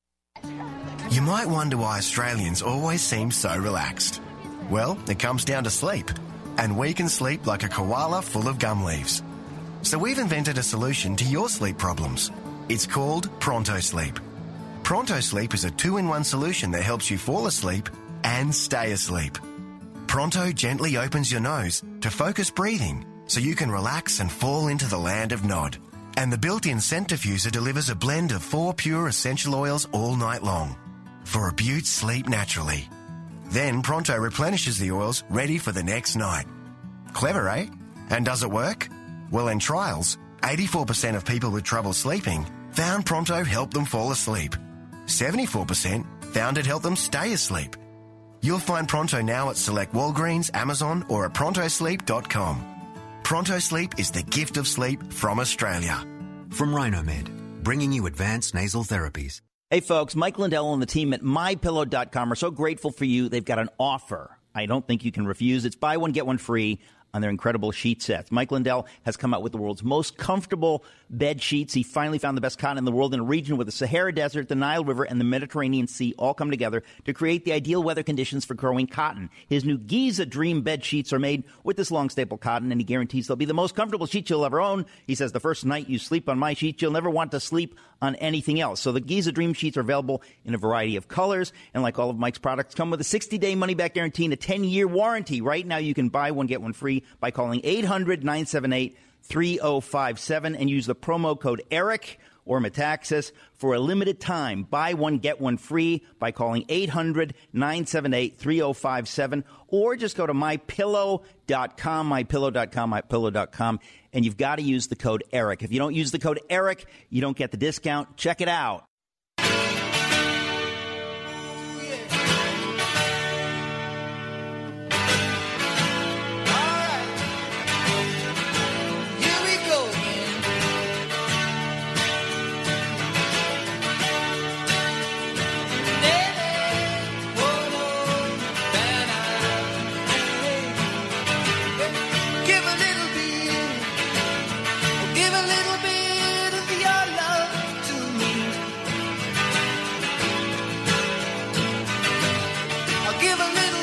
R: You might wonder why Australians always seem so relaxed. Well, it comes down to sleep. And we can sleep like a koala full of gum leaves. So we've invented a solution to your sleep problems. It's called Pronto Sleep. Pronto Sleep is a two-in-one solution that helps you fall asleep and stay asleep. Pronto gently opens your nose to focus breathing so you can relax and fall into the land of Nod. And the built-in centrifuger delivers a blend of four pure essential oils all night long for a beaut sleep naturally. Then Pronto replenishes the oils ready for the next night. Clever, eh? And does it work? Well, in trials, eighty-four percent of people with trouble sleeping found Pronto helped them fall asleep. seventy-four percent found it helped them stay asleep. You'll find Pronto now at select Walgreens, Amazon, or at pronto sleep dot com. Pronto Sleep is the gift of sleep from Australia.
S: From Rhinomed, bringing you advanced nasal therapies.
D: Hey, folks, Mike Lindell and the team at my pillow dot com are so grateful for you. They've got an offer I don't think you can refuse. It's buy one, get one free on their incredible sheet sets. Mike Lindell has come out with the world's most comfortable bed sheets. He finally found the best cotton in the world in a region where the Sahara Desert, the Nile River, and the Mediterranean Sea all come together to create the ideal weather conditions for growing cotton. His new Giza Dream bed sheets are made with this long staple cotton, and he guarantees they'll be the most comfortable sheets you'll ever own. He says the first night you sleep on my sheets, you'll never want to sleep on anything else. So the Giza Dream sheets are available in a variety of colors, and like all of Mike's products, come with a sixty-day money-back guarantee and a ten-year warranty. Right now you can buy one, get one free by calling eight hundred, nine seven eight, three oh five seven and use the promo code ERIC or Metaxas for a limited time. Buy one, get one free by calling eight hundred, nine seven eight, three oh five seven or just go to my pillow dot com, my pillow dot com, my pillow dot com, and you've got to use the code ERIC. If you don't use the code ERIC, you don't get the discount. Check it out.
I: give a little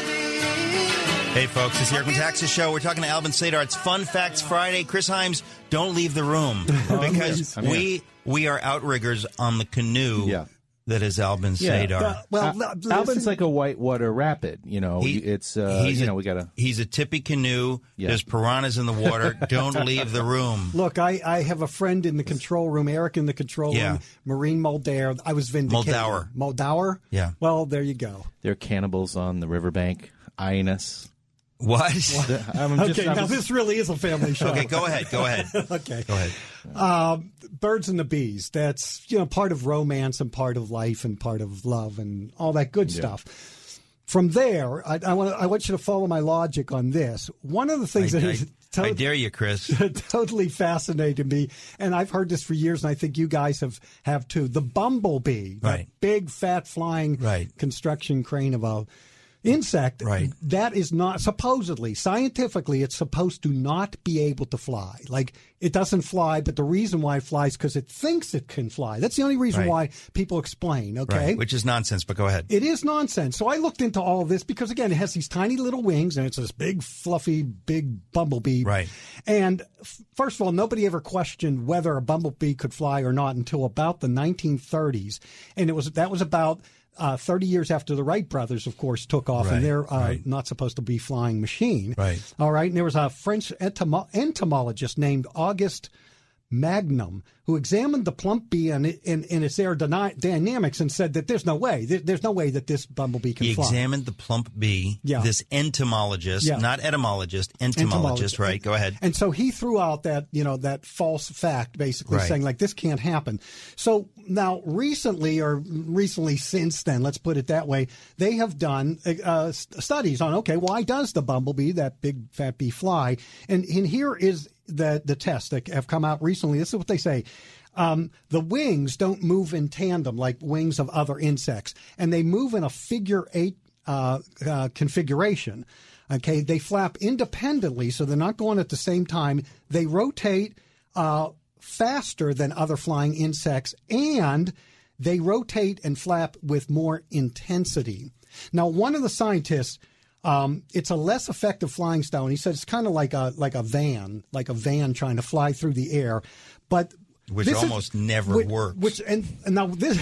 I: bit.
F: Hey, folks, it's the Eric Metaxas Show. We're talking to Alvin Sadar. It's Fun Facts Friday. Chris Himes, don't leave the room because we we are outriggers on the canoe
H: Yeah.
F: that is Alvin Sadar.
G: Uh, well,
H: Al-
G: listen-
H: Alvin's like a whitewater rapid. You know,
F: He-
H: it's uh,
F: he's
H: you
F: a-
H: know we gotta.
F: He's a tippy canoe.
H: Yeah.
F: There's piranhas in the water. Don't leave the room.
G: Look, I, I have a friend in the control room, Eric in the control
F: Yeah.
G: room, Maureen Muldaur. I was vindicated.
F: Muldaur.
G: Muldaur?
F: Yeah.
G: Well, there you go.
H: They're cannibals on the riverbank, eyeing us.
F: What?
H: I'm just-
G: okay,
H: I'm
G: now
H: just-
G: this really is a family show.
F: Okay, go ahead. Go ahead.
G: okay.
F: Go ahead.
G: Um, birds and the bees. That's, you know, part of romance and part of life and part of love and all that good
H: Yeah.
G: stuff. From there, I, I want I want you to follow my logic on this. One of the things
F: I,
G: that
F: I,
G: is
F: I
G: to-
F: dare you, Chris.
G: totally fascinated me, and I've heard this for years, and I think you guys have, have too. The bumblebee, that
F: Right.
G: big, fat, flying
F: Right.
G: construction crane of a insect,
F: Right.
G: that is not, supposedly, scientifically, it's supposed to not be able to fly. Like, it doesn't fly, but the reason why it flies because it thinks it can fly. That's the only reason
F: Right.
G: why people explain, okay?
F: Right, which is nonsense, but go ahead.
G: It is nonsense. So I looked into all of this because, again, it has these tiny little wings and it's this big, fluffy, big bumblebee.
F: Right.
G: And f- first of all, nobody ever questioned whether a bumblebee could fly or not until about the nineteen thirties. And it was that was about uh, thirty years after the Wright brothers, of course, took off,
F: Right,
G: and they're uh,
F: right.
G: not supposed to be flying machine.
F: Right.
G: All right. And there was a French entomo- entomologist named Auguste Magnum, who examined the plump bee and, it, and, and its aerodynamics and said that there's no way, there, there's no way that this bumblebee can
F: He
G: fly.
F: examined the plump bee,
G: Yeah.
F: this entomologist,
G: Yeah.
F: not etymologist, entomologist,
G: Entomologist.
F: right? Go ahead.
G: And so he threw out that, you know, that false fact, basically
F: Right.
G: saying like this can't happen. So now recently, or recently since then, let's put it that way, they have done uh, st- studies on, okay, why does the bumblebee, that big fat bee, fly? And, and here is the the tests that have come out recently. This is what they say. Um, the wings don't move in tandem like wings of other insects, and they move in a figure eight uh, uh, configuration. Okay, they flap independently, so they're not going at the same time. They rotate uh, faster than other flying insects, and they rotate and flap with more intensity. Now, one of the scientists, um, it's a less effective flying style, and he said it's kind of like a like a van, like a van trying to fly through the air, but
F: Which
G: this is-
F: almost never
G: which,
F: works.
G: Which and, and now this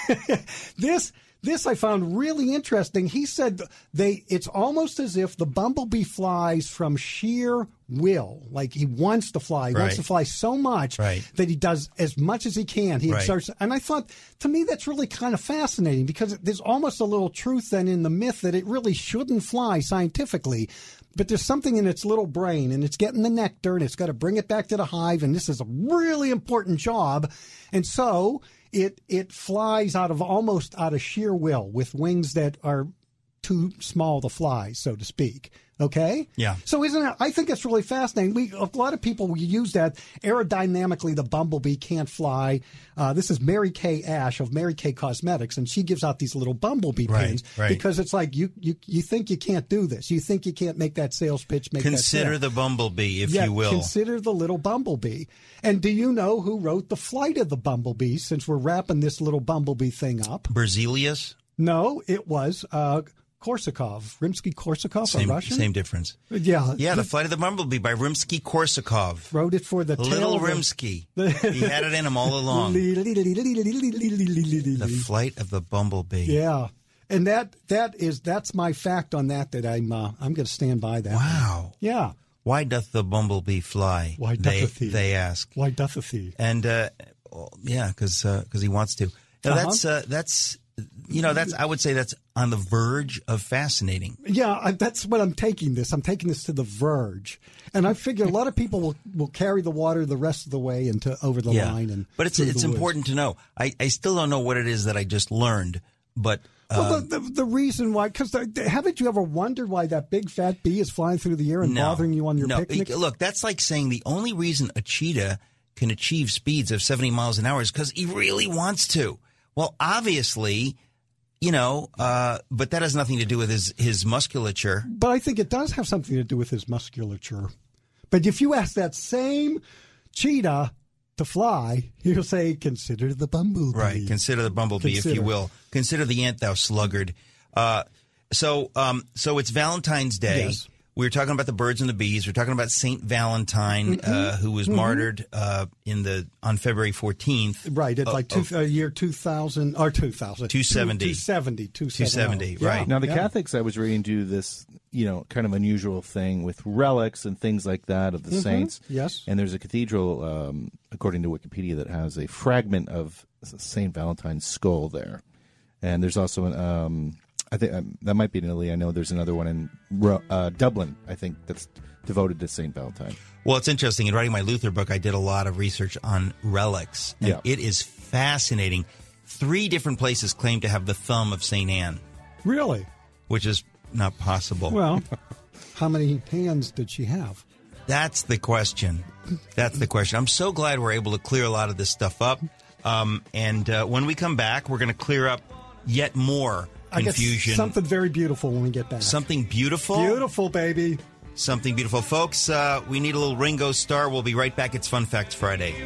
G: this. This I found really interesting. He said they it's almost as if the bumblebee flies from sheer will. Like he wants to fly. He wants
F: Right.
G: to fly so much
F: Right.
G: that he does as much as he can. He
F: Right.
G: exerts. And I thought, to me, that's really kind of fascinating because there's almost a little truth then in the myth that it really shouldn't fly scientifically. But there's something in its little brain, and it's getting the nectar, and it's got to bring it back to the hive, and this is a really important job. And so it it flies out of almost out of sheer will with wings that are too small to fly, so to speak. Okay?
F: Yeah.
G: So isn't it, I think it's really fascinating. We a lot of people use that aerodynamically. The bumblebee can't fly. Uh, this is Mary Kay Ash of Mary Kay Cosmetics, and she gives out these little bumblebee
F: Right,
G: pins
F: right.
G: because it's like you, you you think you can't do this. You think you can't make that sales pitch. Make
F: Consider
G: that sale.
F: the bumblebee, if
G: Yeah,
F: you will.
G: Consider the little bumblebee. And do you know who wrote The Flight of the Bumblebee? Since we're wrapping this little bumblebee thing up,
F: Berzelius?
G: no, it was uh, Korsakov, Rimsky-Korsakov,
F: Same,
G: a Russian.
F: same difference.
G: Yeah,
F: Yeah, The Flight of the Bumblebee by Rimsky-Korsakov.
G: wrote it for the
F: Little
G: tale of the-
F: Rimsky. He had it in him all along. The Flight of the Bumblebee.
G: Yeah, and that that is that's my fact on that. That I'm uh, I'm going to stand by that.
F: Wow.
G: Yeah.
F: Why doth the bumblebee fly?
G: Why
F: they,
G: doth he?
F: They ask.
G: Why doth he?
F: And uh, well, yeah, because because he wants to. Now,
G: Uh-huh.
F: That's uh, that's you know that's I would say that's on the verge of fascinating.
G: Yeah, I, that's what I'm taking this. I'm taking this to the verge, and I figure a lot of people will, will carry the water the rest of the way into over the
F: yeah,
G: line. And
F: but it's
G: through
F: it's
G: the woods.
F: important to know. I, I still don't know what it is that I just learned, but.
G: Well,
F: Um,
G: the, the, the reason why, because haven't you ever wondered why that big fat bee is flying through the air and
F: no,
G: bothering you on your
F: no.
G: picnic?
F: Look, that's like saying the only reason a cheetah can achieve speeds of seventy miles an hour is because he really wants to. Well, obviously, you know, uh, but that has nothing to do with his, his musculature.
G: But I think it does have something to do with his musculature. But if you ask that same cheetah to fly, he'll say, consider the bumblebee.
F: Right. Consider the bumblebee,
G: Consider.
F: if you will. Consider the ant, thou sluggard. Uh, So, um, so it's Valentine's Day.
G: Yes.
F: We were talking about the birds and the bees. We're talking about Saint Valentine,
G: Mm-hmm.
F: uh, who was
G: Mhm.
F: martyred uh, in the on February fourteenth.
G: Right, it's
F: of-
G: like two,
F: of
G: uh, year two thousand, or two thousand.
F: two seventy.
G: two seventy. two
F: seventy, right.
H: Now, the
G: Yeah.
H: Catholics, I was reading, do this, you know, kind of unusual thing with relics and things like that of the
G: Mhm.
H: saints.
G: Yes.
H: And there's a cathedral, um, according to Wikipedia, that has a fragment of Saint Valentine's skull there. And there's also an, um, I think um, that might be in Italy. I know there's another one in Ro- uh, Dublin, I think, that's devoted to Saint Valentine.
F: Well, it's interesting. In writing my Luther book, I did a lot of research on relics. And
H: Yeah.
F: it is fascinating. Three different places claim to have the thumb of Saint Anne,
G: Really?
F: which is not possible.
G: Well, how many hands did she have?
F: That's the question. That's the question. I'm so glad we're able to clear a lot of this stuff up. Um, and uh, when we come back, we're going to clear up yet more
G: I guess
F: confusion.
G: something very beautiful when we get back.
F: Something beautiful?
G: Beautiful, baby.
F: Something beautiful. Folks, uh, we need a little Ringo Starr. We'll be right back. It's Fun Facts Friday.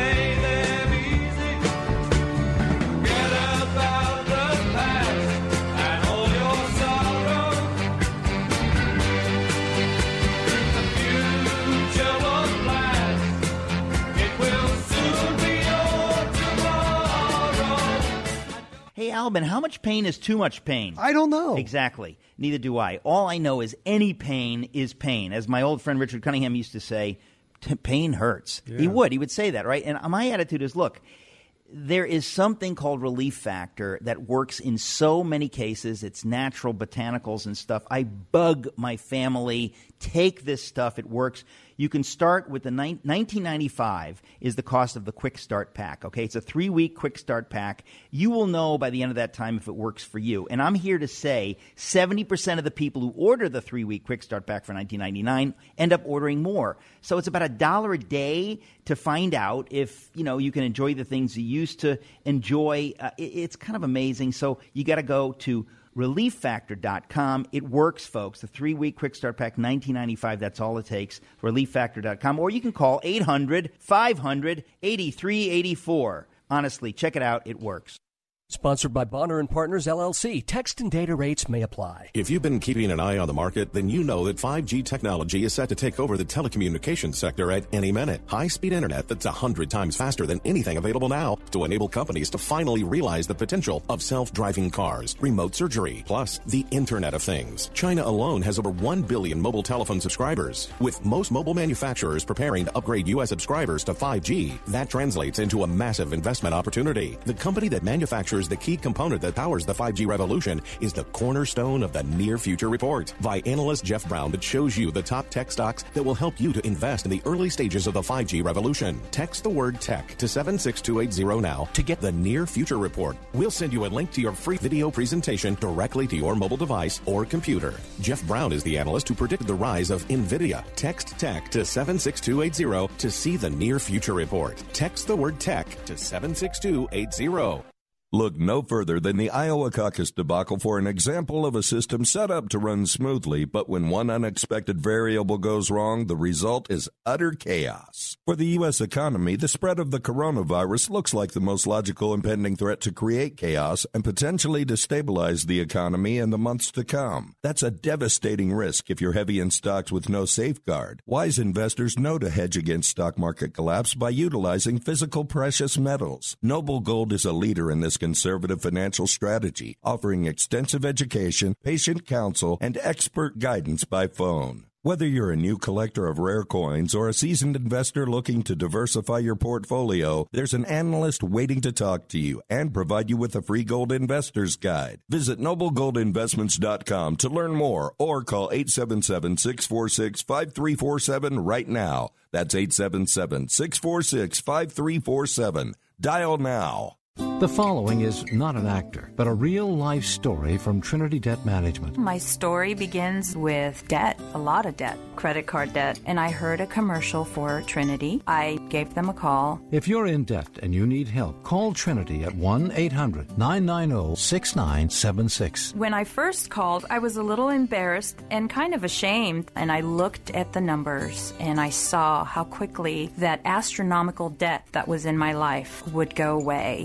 D: Hey, Albin, how much pain is too much pain?
G: I don't know.
D: Exactly. Neither do I. All I know is any pain is pain. As my old friend Richard Cunningham used to say, "T- pain hurts.
G: Yeah.
D: He would. He would say that, right? And my attitude is, look, there is something called relief factor that works in so many cases. It's natural botanicals and stuff. I bug my family. Take this stuff. It works. You can start with the ni- nineteen ninety-five is the cost of the Quick Start Pack. Okay, it's a three-week Quick Start Pack. You will know by the end of that time if it works for you. And I'm here to say seventy percent of the people who order the three-week Quick Start Pack for nineteen ninety-nine end up ordering more. So it's about a dollar a day to find out if, you know, you can enjoy the things you used to enjoy. Uh, it, it's kind of amazing. So you got to go to relief factor dot com. It works, folks. The three-week Quick Start Pack, nineteen ninety-five. That's all it takes. relief factor dot com. Or you can call eight hundred, five hundred, eighty-three eighty-four. Honestly, check it out. It works.
L: Sponsored by Bonner and Partners, L L C. Text and data rates may apply.
M: If you've been keeping an eye on the market, then you know that five G technology is set to take over the telecommunications sector at any minute. High-speed internet that's one hundred times faster than anything available now to enable companies to finally realize the potential of self-driving cars, remote surgery, plus the Internet of Things. China alone has over one billion mobile telephone subscribers. With most mobile manufacturers preparing to upgrade U S subscribers to five G, that translates into a massive investment opportunity. The company that manufactures the key component that powers the five G revolution is the cornerstone of the Near Future Report by analyst Jeff Brown that shows you the top tech stocks that will help you to invest in the early stages of the five G revolution. Text the word tech to seven six two eight zero now to get the Near Future Report. We'll send you a link to your free video presentation directly to your mobile device or computer. Jeff Brown is the analyst who predicted the rise of NVIDIA. Text tech to seven six two eight zero to see the Near Future Report. Text the word tech to seven six two eight zero.
T: Look no further than the Iowa caucus debacle for an example of a system set up to run smoothly, but when one unexpected variable goes wrong, the result is utter chaos. For the U S economy, the spread of the coronavirus looks like the most logical impending threat to create chaos and potentially destabilize the economy in the months to come. That's a devastating risk if you're heavy in stocks with no safeguard. Wise investors know to hedge against stock market collapse by utilizing physical precious metals. Noble Gold is a leader in this conservative financial strategy, offering extensive education, patient counsel, and expert guidance by phone. Whether you're a new collector of rare coins or a seasoned investor looking to diversify your portfolio, there's an analyst waiting to talk to you and provide you with a free gold investor's guide. Visit noble gold investments dot com to learn more or call eight seven seven, six four six, five three four seven right now. That's eight seven seven, six four six, five three four seven. Dial now.
A: The following is not an actor, but a real-life story from Trinity Debt Management.
U: My story begins with debt, a lot of debt, credit card debt, and I heard a commercial for Trinity. I gave them a call.
A: If you're in debt and you need help, call Trinity at one eight hundred, nine nine zero, six nine seven six.
U: When I first called, I was a little embarrassed and kind of ashamed, and I looked at the numbers and I saw how quickly that astronomical debt that was in my life would go away.
A: Trinity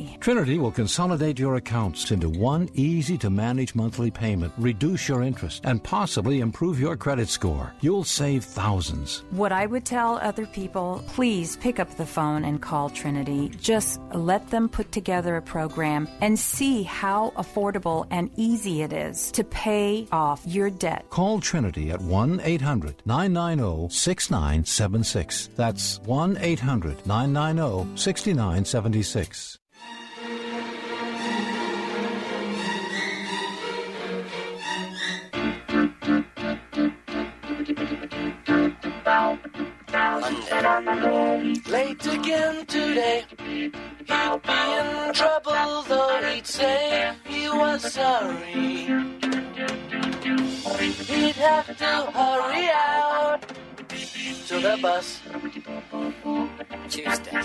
A: Trinity will consolidate your accounts into one easy-to-manage monthly payment, reduce your interest, and possibly improve your credit score. You'll save thousands.
U: What I would tell other people, please pick up the phone and call Trinity. Just let them put together a program and see how affordable and easy it is to pay off your debt.
A: Call Trinity at one eight hundred nine nine zero six nine seven six. That's one eight hundred nine nine zero six nine seven six.
I: Late again today. He'd be in trouble, though he'd say he was sorry. He'd have to hurry out to the bus. Tuesday.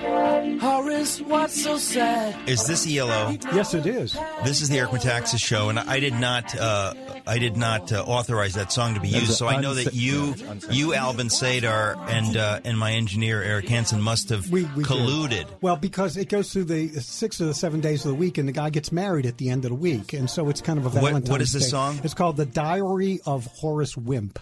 I: Horace, what's so sad?
F: Is this E L O?
G: Yes, it is.
F: This is the Eric Metaxas Show, and I did not, uh, I did not uh, authorize that song to be used. So I know that you, you, Alvin Sadar, and uh, and my engineer Eric Hansen must have
G: we, we
F: colluded.
G: Did. Well, because it goes through the six or the seven days of the week, and the guy gets married at the end of the week, and so it's kind of a Valentine's
F: What, what is this
G: Day.
F: song?
G: It's called "The Diary of Horace Wimp."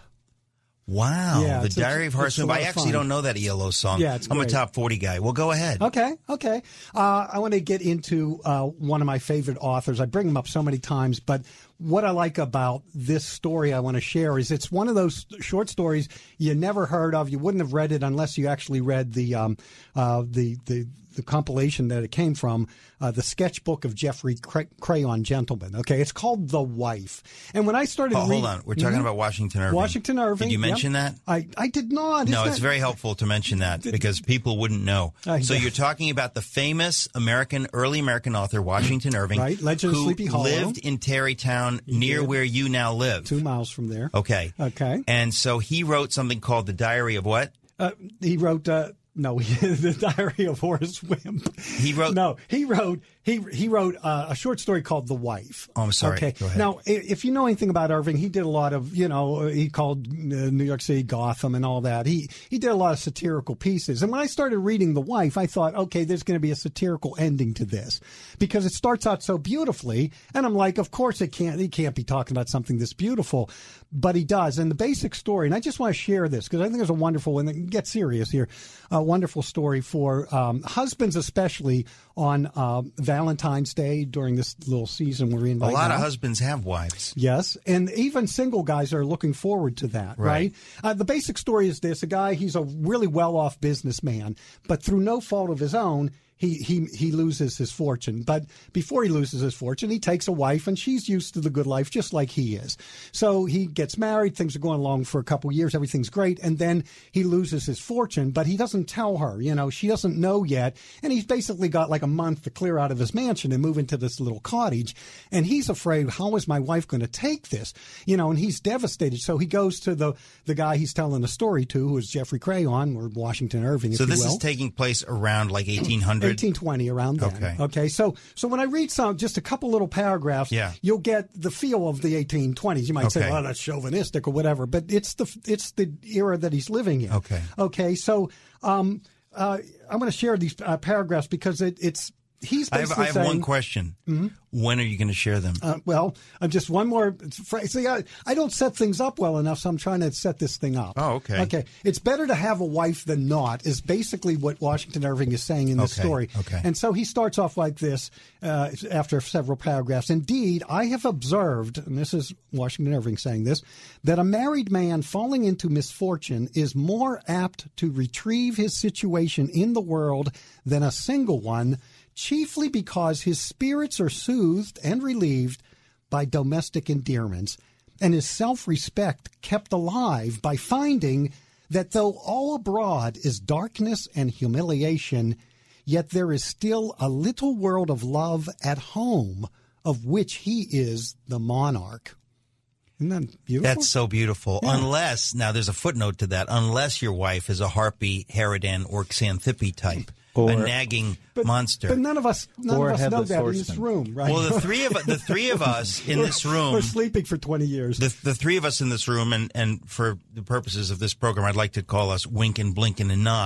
F: Wow,
G: Yeah,
F: the
G: it's-
F: Diary
G: it's-
F: of Horace
G: it's a
F: Wimp.
G: lot
F: I
G: of
F: actually
G: fun.
F: don't know that E L O song.
G: Yeah, it's
F: I'm
G: great.
F: a top forty guy. Well, go ahead.
G: Okay, okay. Uh, I want to get into uh, one of my favorite authors. I bring him up so many times, but what I like about this story I want to share is it's one of those short stories you never heard of. You wouldn't have read it unless you actually read the um, uh, the the. the compilation that it came from, uh, the sketchbook of Jeffrey Cray- Crayon Gentleman. Okay, it's called The Wife. And when I started
F: Oh,
G: reading...
F: hold on. We're talking
G: Mhm.
F: about Washington Irving.
G: Washington Irving.
F: Did you
G: yep.
F: mention that?
G: I, I did not.
F: No,
G: Isn't
F: it's
G: that-
F: very helpful to mention that because people wouldn't know.
G: I
F: So
G: know.
F: you're talking about the famous American, early American author Washington Irving,
G: Right, Legend of
F: who
G: Sleepy Hollow.
F: lived in Tarrytown near
G: did.
F: where you now live.
G: Two miles from there.
F: Okay.
G: Okay.
F: And so he wrote something called The Diary of what?
G: Uh, he wrote... Uh, no, The Diary of Horace Wimp.
F: He wrote...
G: No, he wrote... He he wrote uh, a short story called The Wife.
F: Oh, I'm sorry.
G: Okay.
F: Go ahead.
G: Now, i- if you know anything about Irving, he did a lot of, you know, he called uh, New York City Gotham and all that. He he did a lot of satirical pieces. And when I started reading The Wife, I thought, okay, there's going to be a satirical ending to this because it starts out so beautifully. And I'm like, of course it can't. He can't be talking about something this beautiful, but he does. And the basic story, and I just want to share this because I think it's a wonderful, and get serious here, a wonderful story for um, husbands, especially on uh, Valentine's Day during this little season we're in
F: A
G: right
F: lot
G: now.
F: of husbands have wives.
G: Yes, and even single guys are looking forward to that, right?
F: Right.
G: Uh, the basic story is this. A guy, he's a really well-off businessman, but through no fault of his own, he, he he loses his fortune. But before he loses his fortune, he takes a wife, and she's used to the good life just like he is. So he gets married. Things are going along for a couple of years. Everything's great. And then he loses his fortune, but he doesn't tell her. You know, she doesn't know yet. And he's basically got like a month to clear out of his mansion and move into this little cottage. And he's afraid, how is my wife going to take this? You know, and he's devastated. So he goes to the, the guy he's telling the story to, who is Jeffrey Crayon, or Washington Irving, if
F: So
G: you
F: this
G: will.
F: is taking place around like eighteen hundred?
G: eighteen twenty, around then.
F: Okay.
G: Okay. So, so when I read some, just a couple little paragraphs,
F: Yeah.
G: you'll get the feel of the eighteen twenties. You might say,
F: Okay.
G: "Oh, that's chauvinistic" or whatever, but it's the it's the era that he's living in.
F: Okay.
G: Okay. So, um, uh, I'm going to share these uh, paragraphs because it, it's he's
F: I have,
G: basically
F: I have
G: saying,
F: one question.
G: Mhm.
F: When are you going to share them?
G: Uh, well, uh, just one more phrase. See, I, I don't set things up well enough, so I'm trying to set this thing up.
F: Oh, okay.
G: Okay. It's better to have a wife than not, is basically what Washington Irving is saying in this
F: Okay,
G: story.
F: okay.
G: And so he starts off like this uh, after several paragraphs. Indeed, I have observed, and this is Washington Irving saying this, that a married man falling into misfortune is more apt to retrieve his situation in the world than a single one, chiefly because his spirits are soothed and relieved by domestic endearments, and his self-respect kept alive by finding that though all abroad is darkness and humiliation, yet there is still a little world of love at home, of which he is the monarch. Isn't that beautiful?
F: That's so beautiful.
G: Yeah.
F: Unless, now there's a footnote to that, unless your wife is a harpy, harridan, or xanthippe type,
H: Or-
F: a nagging
G: But,
F: monster.
G: but none of us, none
H: Or
G: of us know
H: headless
G: that in this
H: horseman.
G: room, right?
F: Well, the three of the three of us in this room,
G: We're sleeping for twenty years.
F: the the three of us in this room, and and for the purposes of this program, I'd like to call us Winkin', Blinkin', and Nod.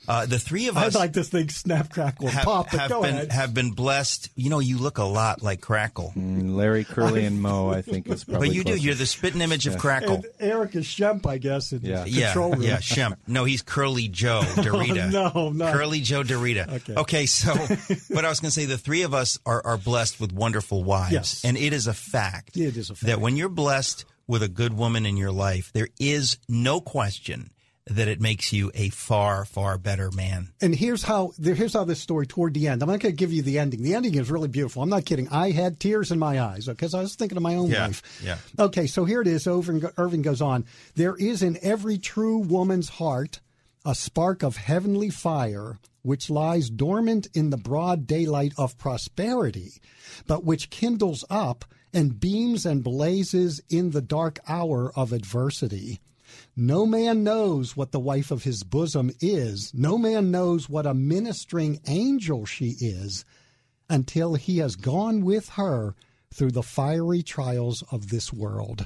F: Uh, the three of
G: I'd
F: us
G: like to think Snap, Crackle,
F: have,
G: Pop, but
F: have
G: go
F: been
G: ahead.
F: have been blessed. You know, you look a lot like Crackle.
H: Mm, Larry, Curly, and Mo, I think, is probably
F: But you do.
H: closer.
F: You're the spitting image of
H: Yeah.
F: Crackle.
G: And Eric is Shemp, I guess. In
H: Yeah.
G: the
F: Yeah,
G: control room.
F: yeah, Shemp. No, he's Curly Joe Dorita.
G: no, no.
F: Curly Joe Dorita.
G: Okay.
F: Okay, so, but I was going to say the three of us are, are blessed with wonderful wives.
G: Yes.
F: And it is a fact.
G: It is a fact.
F: That when you're blessed with a good woman in your life, there is no question that it makes you a far, far better man.
G: And here's how there- here's how this story toward the end. I'm not going to give you the ending. The ending is really beautiful. I'm not kidding. I had tears in my eyes because I was thinking of my own
F: Yeah,
G: life.
F: yeah.
G: Okay, so here it is. Irving, Irving goes on. There is in every true woman's heart a spark of heavenly fire which lies dormant in the broad daylight of prosperity, but which kindles up and beams and blazes in the dark hour of adversity. No man knows what the wife of his bosom is. No man knows what a ministering angel she is until he has gone with her through the fiery trials of this world.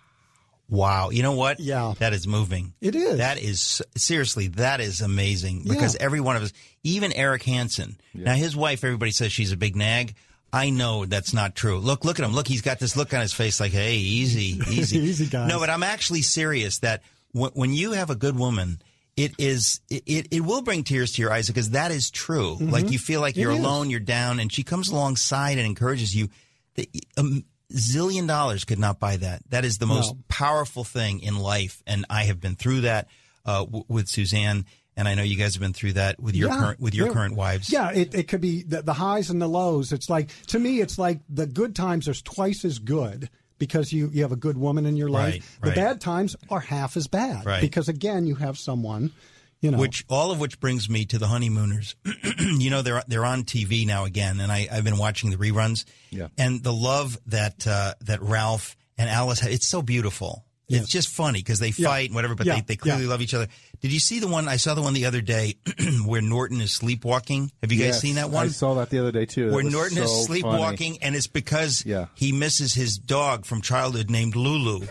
F: Wow. You know what?
G: Yeah.
F: That is moving.
G: It is.
F: That is, seriously, that is amazing because
G: Yeah.
F: every one of us, even Eric Hansen, now his wife, everybody says she's a big nag. I know that's not true. Look, look at him. Look, he's got this look on his face like, hey, easy, easy.
G: Easy, guys.
F: No, but I'm actually serious that w- when you have a good woman, it is, it, it will bring tears to your eyes because that is true.
G: Mhm.
F: Like you feel like
G: It
F: you're
G: is.
F: alone, you're down, and she comes alongside and encourages you. The- A zillion dollars could not buy that. That is the most
G: No.
F: powerful thing in life. And I have been through that uh, w- with Suzanne. And I know you guys have been through that with your
G: Yeah,
F: current with your
G: yeah.
F: current wives.
G: Yeah, it, it could be the, the highs and the lows. It's like, to me, it's like the good times are twice as good because you, you have a good woman in your life.
F: Right,
G: the
F: right.
G: bad times are half as bad
F: Right.
G: because, again, you have someone, you know.
F: Which all of which brings me to the honeymooners. You know, they're they're on T V now again, and I, I've been watching the reruns.
H: Yeah.
F: And the love that uh, that Ralph and Alice had, it's so beautiful.
G: Yes.
F: It's just funny because they
G: Yeah.
F: fight and whatever, but
G: Yeah.
F: they, they clearly
G: Yeah.
F: love each other. Did you see the one? I saw the one the other day where Norton is sleepwalking. Have you guys
H: Yes,
F: seen that one?
H: I saw that the other day, too. That
F: Where
H: was
F: Norton
H: so
F: is sleepwalking,
H: funny.
F: and it's because
H: Yeah.
F: he misses his dog from childhood named Lulu.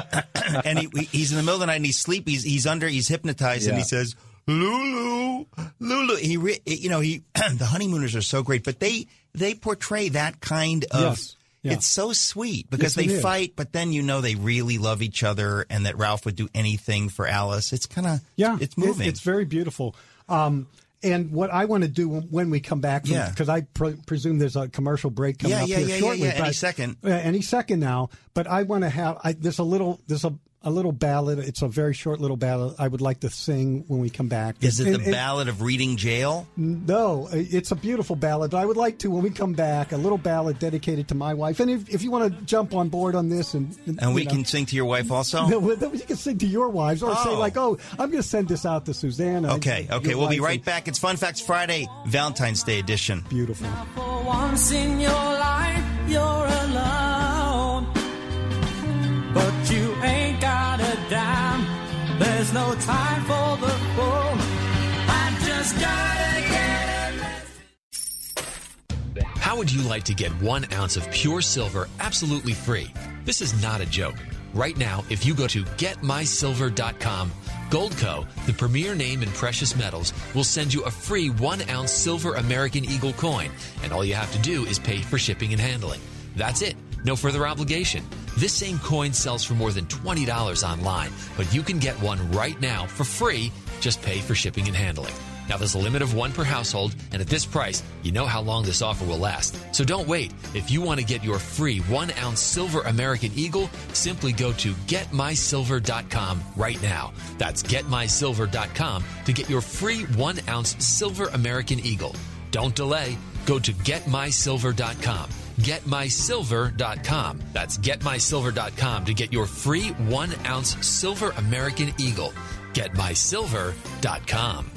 F: And he, he's in the middle of the night and he's asleep. He's, he's under, he's hypnotized, and
H: Yeah.
F: he says, Lulu, Lulu. He, re, you know, he. The honeymooners are so great, but they they portray that kind of.
G: Yes. Yeah.
F: It's so sweet because
G: Yes, it
F: they
G: is.
F: fight, but then you know they really love each other, and that Ralph would do anything for Alice. It's kind of
G: Yeah,
F: it's
G: it-
F: moving.
G: it's very beautiful. Um, and what I want to do when we come back,
F: Yeah.
G: because I pre- presume there's a commercial break coming
F: Yeah,
G: up
F: yeah,
G: here
F: yeah, yeah,
G: shortly.
F: yeah, any
G: but-
F: second.
G: uh, any second now. But I want to have I, there's a little there's a, a little ballad. It's a very short little ballad I would like to sing when we come back.
F: Is it
G: And-
F: the
G: and-
F: Ballad of Reading Jail?
G: No, it's a beautiful ballad. But I would like to, when we come back, a little ballad dedicated to my wife. And if, if you want to jump on board on this, and
F: And
G: you
F: we
G: know,
F: can sing to your wife also?
G: No, well, you can sing to your wives, or say
F: Oh.
G: like, "Oh, I'm going to send this out to Suzanne." I-
F: Okay, okay.
G: your
F: We'll be
G: wife,
F: right
G: and-
F: back. It's Fun Facts Friday, Valentine's Day edition.
G: Beautiful.
I: For once in your life, you're alone. But you ain't got a dime. There's no time for the phone. I just gotta get it.
C: How would you like to get one ounce of pure silver absolutely free? This is not a joke. Right now, if you go to get my silver dot com, Goldco, the premier name in precious metals, will send you a free one ounce silver American Eagle coin, and all you have to do is pay for shipping and handling. That's it. No further obligation. This same coin sells for more than twenty dollars online, but you can get one right now for free. Just pay for shipping and handling. Now, there's a limit of one per household, and at this price, you know how long this offer will last. So don't wait. If you want to get your free one ounce silver American Eagle, simply go to get my silver dot com right now. That's get my silver dot com to get your free one ounce silver American Eagle. Don't delay. Go to get my silver dot com. get my silver dot com. That's get my silver dot com to get your free one ounce silver American Eagle. get my silver dot com.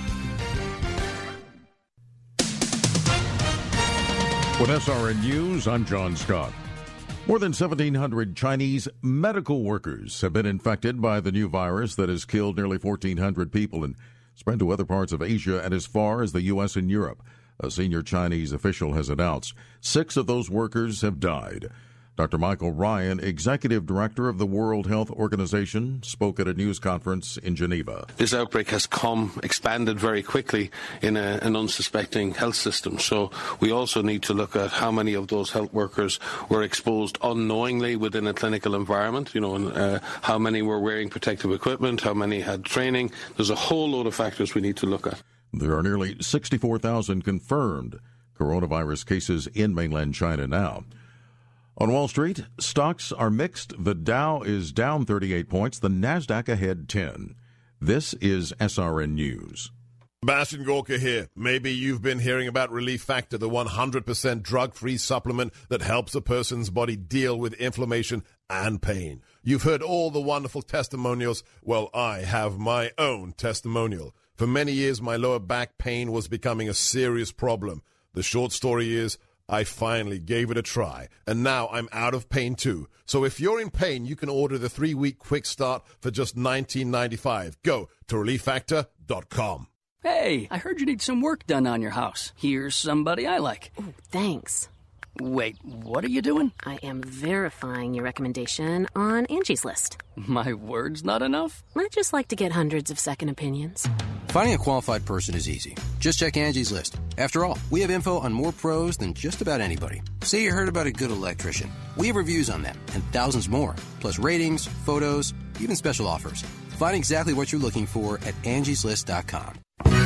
Q: With S R N News, I'm John Scott. More than seventeen hundred Chinese medical workers have been infected by the new virus that has killed nearly fourteen hundred people and spread to other parts of Asia and as far as the U S and Europe. A senior Chinese official has announced six of those workers have died. Doctor Michael Ryan, Executive Director of the World Health Organization, spoke at a news conference in Geneva.
B: This outbreak has come, expanded very quickly in a, an unsuspecting health system. So we also need to look at how many of those health workers were exposed unknowingly within a clinical environment, you know, and uh, how many were wearing protective equipment, how many had training. There's a whole load of factors we need to look at.
Q: There are nearly sixty-four thousand confirmed coronavirus cases in mainland China now. On Wall Street, stocks are mixed. The Dow is down thirty-eight points, the Nasdaq ahead ten. This is S R N News.
V: Sebastian Gorka here. Maybe you've been hearing about Relief Factor, the one hundred percent drug-free supplement that helps a person's body deal with inflammation and pain. You've heard all the wonderful testimonials. Well, I have my own testimonial. For many years, my lower back pain was becoming a serious problem. The short story is, I finally gave it a try, and now I'm out of pain too. So if you're in pain, you can order the three-week quick start for just nineteen ninety-five. Go to relief factor dot com.
W: Hey, I heard you need some work done on your house. Here's somebody I like.
X: Ooh, thanks.
W: Wait, what are you doing?
X: I am verifying your recommendation on Angie's List.
W: My word's not enough?
X: I just like to get hundreds of second opinions.
Y: Finding a qualified person is easy. Just check Angie's List. After all, we have info on more pros than just about anybody. Say you heard about a good electrician. We have reviews on them and thousands more, plus ratings, photos, even special offers. Find exactly what you're looking for at angies list dot com.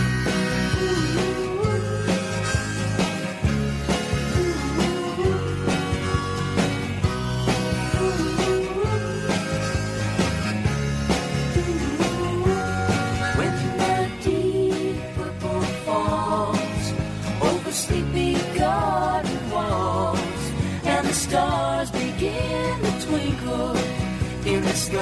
I: Stars begin to twinkle in the sky,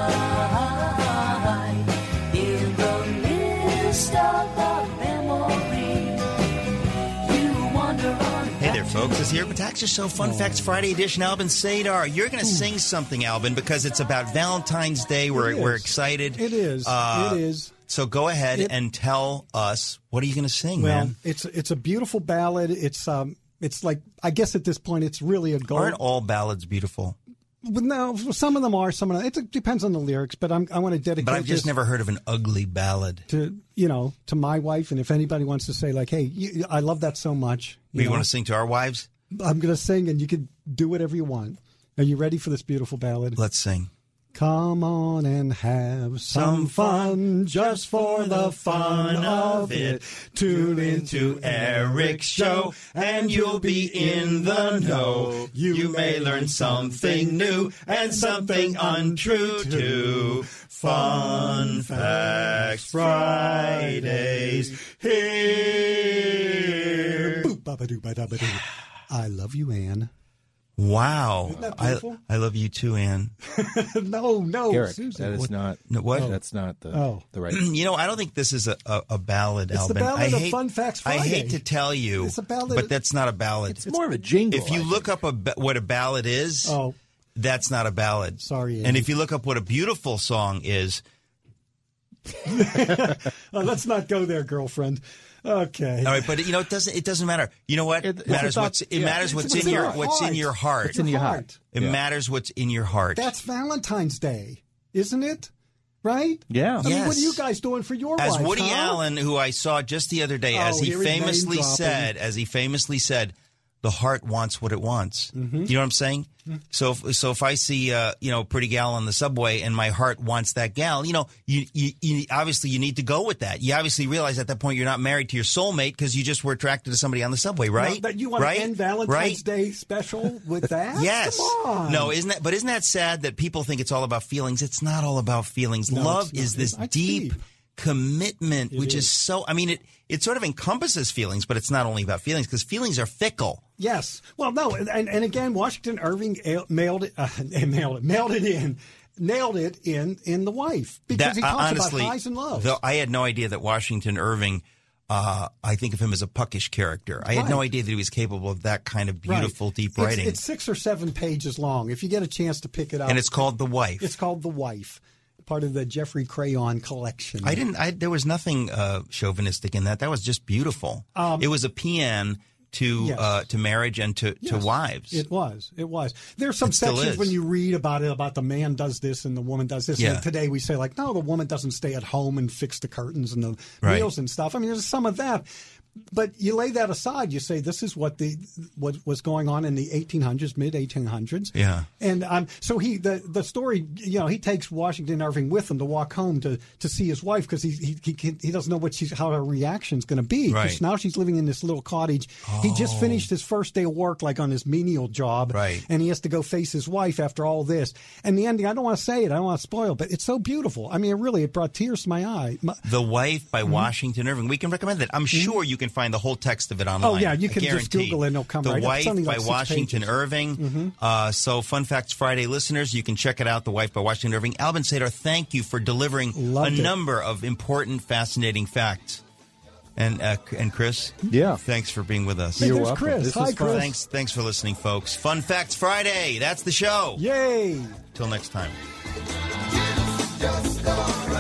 I: in the midst of the memory. You wander on.
F: Hey there, folks. It's the Eric Metaxas Show Fun oh. Facts Friday edition. Albin Sadar. You're going to sing something, Albin, because it's about Valentine's Day. We're, we're excited.
G: It is.
F: Uh,
G: it is.
F: So go ahead it, and tell us, what are you going to sing,
G: well,
F: man?
G: It's, it's a beautiful ballad. It's... um. It's like, I guess at this point, it's really a goal.
F: Aren't all ballads beautiful?
G: But no, some of them are. Some of them, it depends on the lyrics. But I'm, I want to dedicate.
F: But I've just
G: this
F: never heard of an ugly ballad.
G: To you know, to my wife, and if anybody wants to say like, "Hey, you, I love that so much,"
F: you, you want to sing to our wives?
G: I'm going to sing, and you can do whatever you want. Are you ready for this beautiful ballad?
F: Let's sing.
G: Come on and have some fun, just for the fun of it. Tune into Eric's show, and you'll be in the know. You may learn something new and something untrue too. Fun Facts Fridays here. I love you, Anne.
F: Wow.
G: Isn't that
F: I,
G: beautiful?
F: I love you too, Anne.
G: no, no.
H: Eric,
G: Susan.
H: that is
G: what?
H: not
F: no, what?
H: That's not the,
G: oh.
H: the right.
F: You know, I don't think this is a, a, a ballad,
G: it's
F: Albin.
G: The ballad
F: I
G: of
F: hate,
G: Fun Facts Friday.
F: I hate to tell you,
G: it's a ballad,
F: but that's not a ballad.
H: It's, it's more of a jingle.
F: If you
H: I
F: look
H: think.
F: up a, what a ballad is,
G: oh.
F: that's not a ballad.
G: Sorry, Andy.
F: And if you look up what a beautiful song is...
G: oh, let's not go there, girlfriend. Okay.
F: All right, but you know it doesn't. It doesn't matter. You know what? It, it matters
G: thought,
F: what's. It
G: yeah.
F: matters what's,
G: what's
F: in your
G: heart.
F: what's in your heart.
H: It's in your heart.
F: It
H: yeah.
F: matters what's in your heart.
G: That's Valentine's Day, isn't it? Right?
H: Yeah.
G: I
F: yes.
G: mean, what are you guys doing for your
F: As
G: wife?
F: Woody
G: huh?
F: Allen, who I saw just the other day,
G: oh,
F: as he famously
G: name
F: said, as he famously said, the heart wants what it wants. Mm-hmm. You know what I'm saying? Mm-hmm. So, if, so if I see, uh, you know, a pretty gal on the subway and my heart wants that gal, you know, you, you, you obviously you need to go with that. You obviously realize at that point you're not married to your soulmate because you just were attracted to somebody on the subway, right?
G: But you want
F: right?
G: to end Valentine's
F: right?
G: Day special with that?
F: Yes.
G: Come on.
F: No, isn't that? But isn't that sad that people think it's all about feelings? It's not all about feelings.
G: No,
F: Love is this
G: it's
F: deep,
G: deep
F: commitment,
G: it
F: which
G: is.
F: is so. I mean, it it sort of encompasses feelings, but it's not only about feelings because feelings are fickle.
G: Yes. Well, no, and, and again, Washington Irving mailed it, uh, mailed it, mailed it in, nailed it in in The Wife because
F: That,
G: he talks
F: uh, honestly,
G: about highs and lows.
F: Though I had no idea that Washington Irving. Uh, I think of him as a puckish character. I
G: Right.
F: had no idea that he was capable of that kind of beautiful,
G: right.
F: deep
G: it's,
F: writing.
G: It's six or seven pages long. If you get a chance to pick it up,
F: and it's called The Wife.
G: It's called The Wife, part of the Jeffrey Crayon collection.
F: I didn't. I, there was nothing uh, chauvinistic in that. That was just beautiful.
G: Um,
F: it was a paean to
G: Yes.
F: uh, to marriage and to, to
G: Yes,
F: wives.
G: It was. It was. There's some
F: It still
G: sections
F: is.
G: when you read about it, about the man does this and the woman does this.
F: Yeah.
G: And today we say, like, no, the woman doesn't stay at home and fix the curtains and the
F: Right.
G: meals and stuff. I mean, there's some of that. But you lay that aside. You say this is what the what was going on in the eighteen hundreds, mid eighteen hundreds.
F: Yeah.
G: And um, so he the the story, you know, he takes Washington Irving with him to walk home to, to see his wife because he, he he can- he doesn't know what she's how her reaction's going to be. 'Cause
F: Right.
G: now she's living in this little cottage. He just
F: Oh.
G: finished his first day of work, like on his menial job,
F: Right.
G: and he has to go face his wife after all this. And the ending, I don't want to say it, I don't want to spoil, but it's so beautiful. I mean, it really, it brought tears to my eye. My,
F: The Wife by
G: Mhm.
F: Washington Irving. We can recommend that. I'm sure you can find the whole text of it online.
G: Oh, yeah, you can
F: I
G: just
F: guarantee.
G: Google it and it'll come
F: The
G: right up. It's
F: Wife
G: only
F: by
G: like six
F: Washington
G: pages.
F: Irving.
G: Mhm.
F: Uh, so, Fun Facts Friday listeners, you can check it out. The Wife by Washington Irving. Albin Sadar, thank you for delivering
G: Loved
F: a
G: it.
F: number of important, fascinating facts. And uh, and Chris,
H: yeah,
F: thanks for being with us.
G: Hey, You're there's welcome. Chris. This Hi, was fun. Chris.
F: Thanks, thanks for listening, folks. Fun Facts Friday. That's the show.
G: Yay!
F: Till next time.
I: Just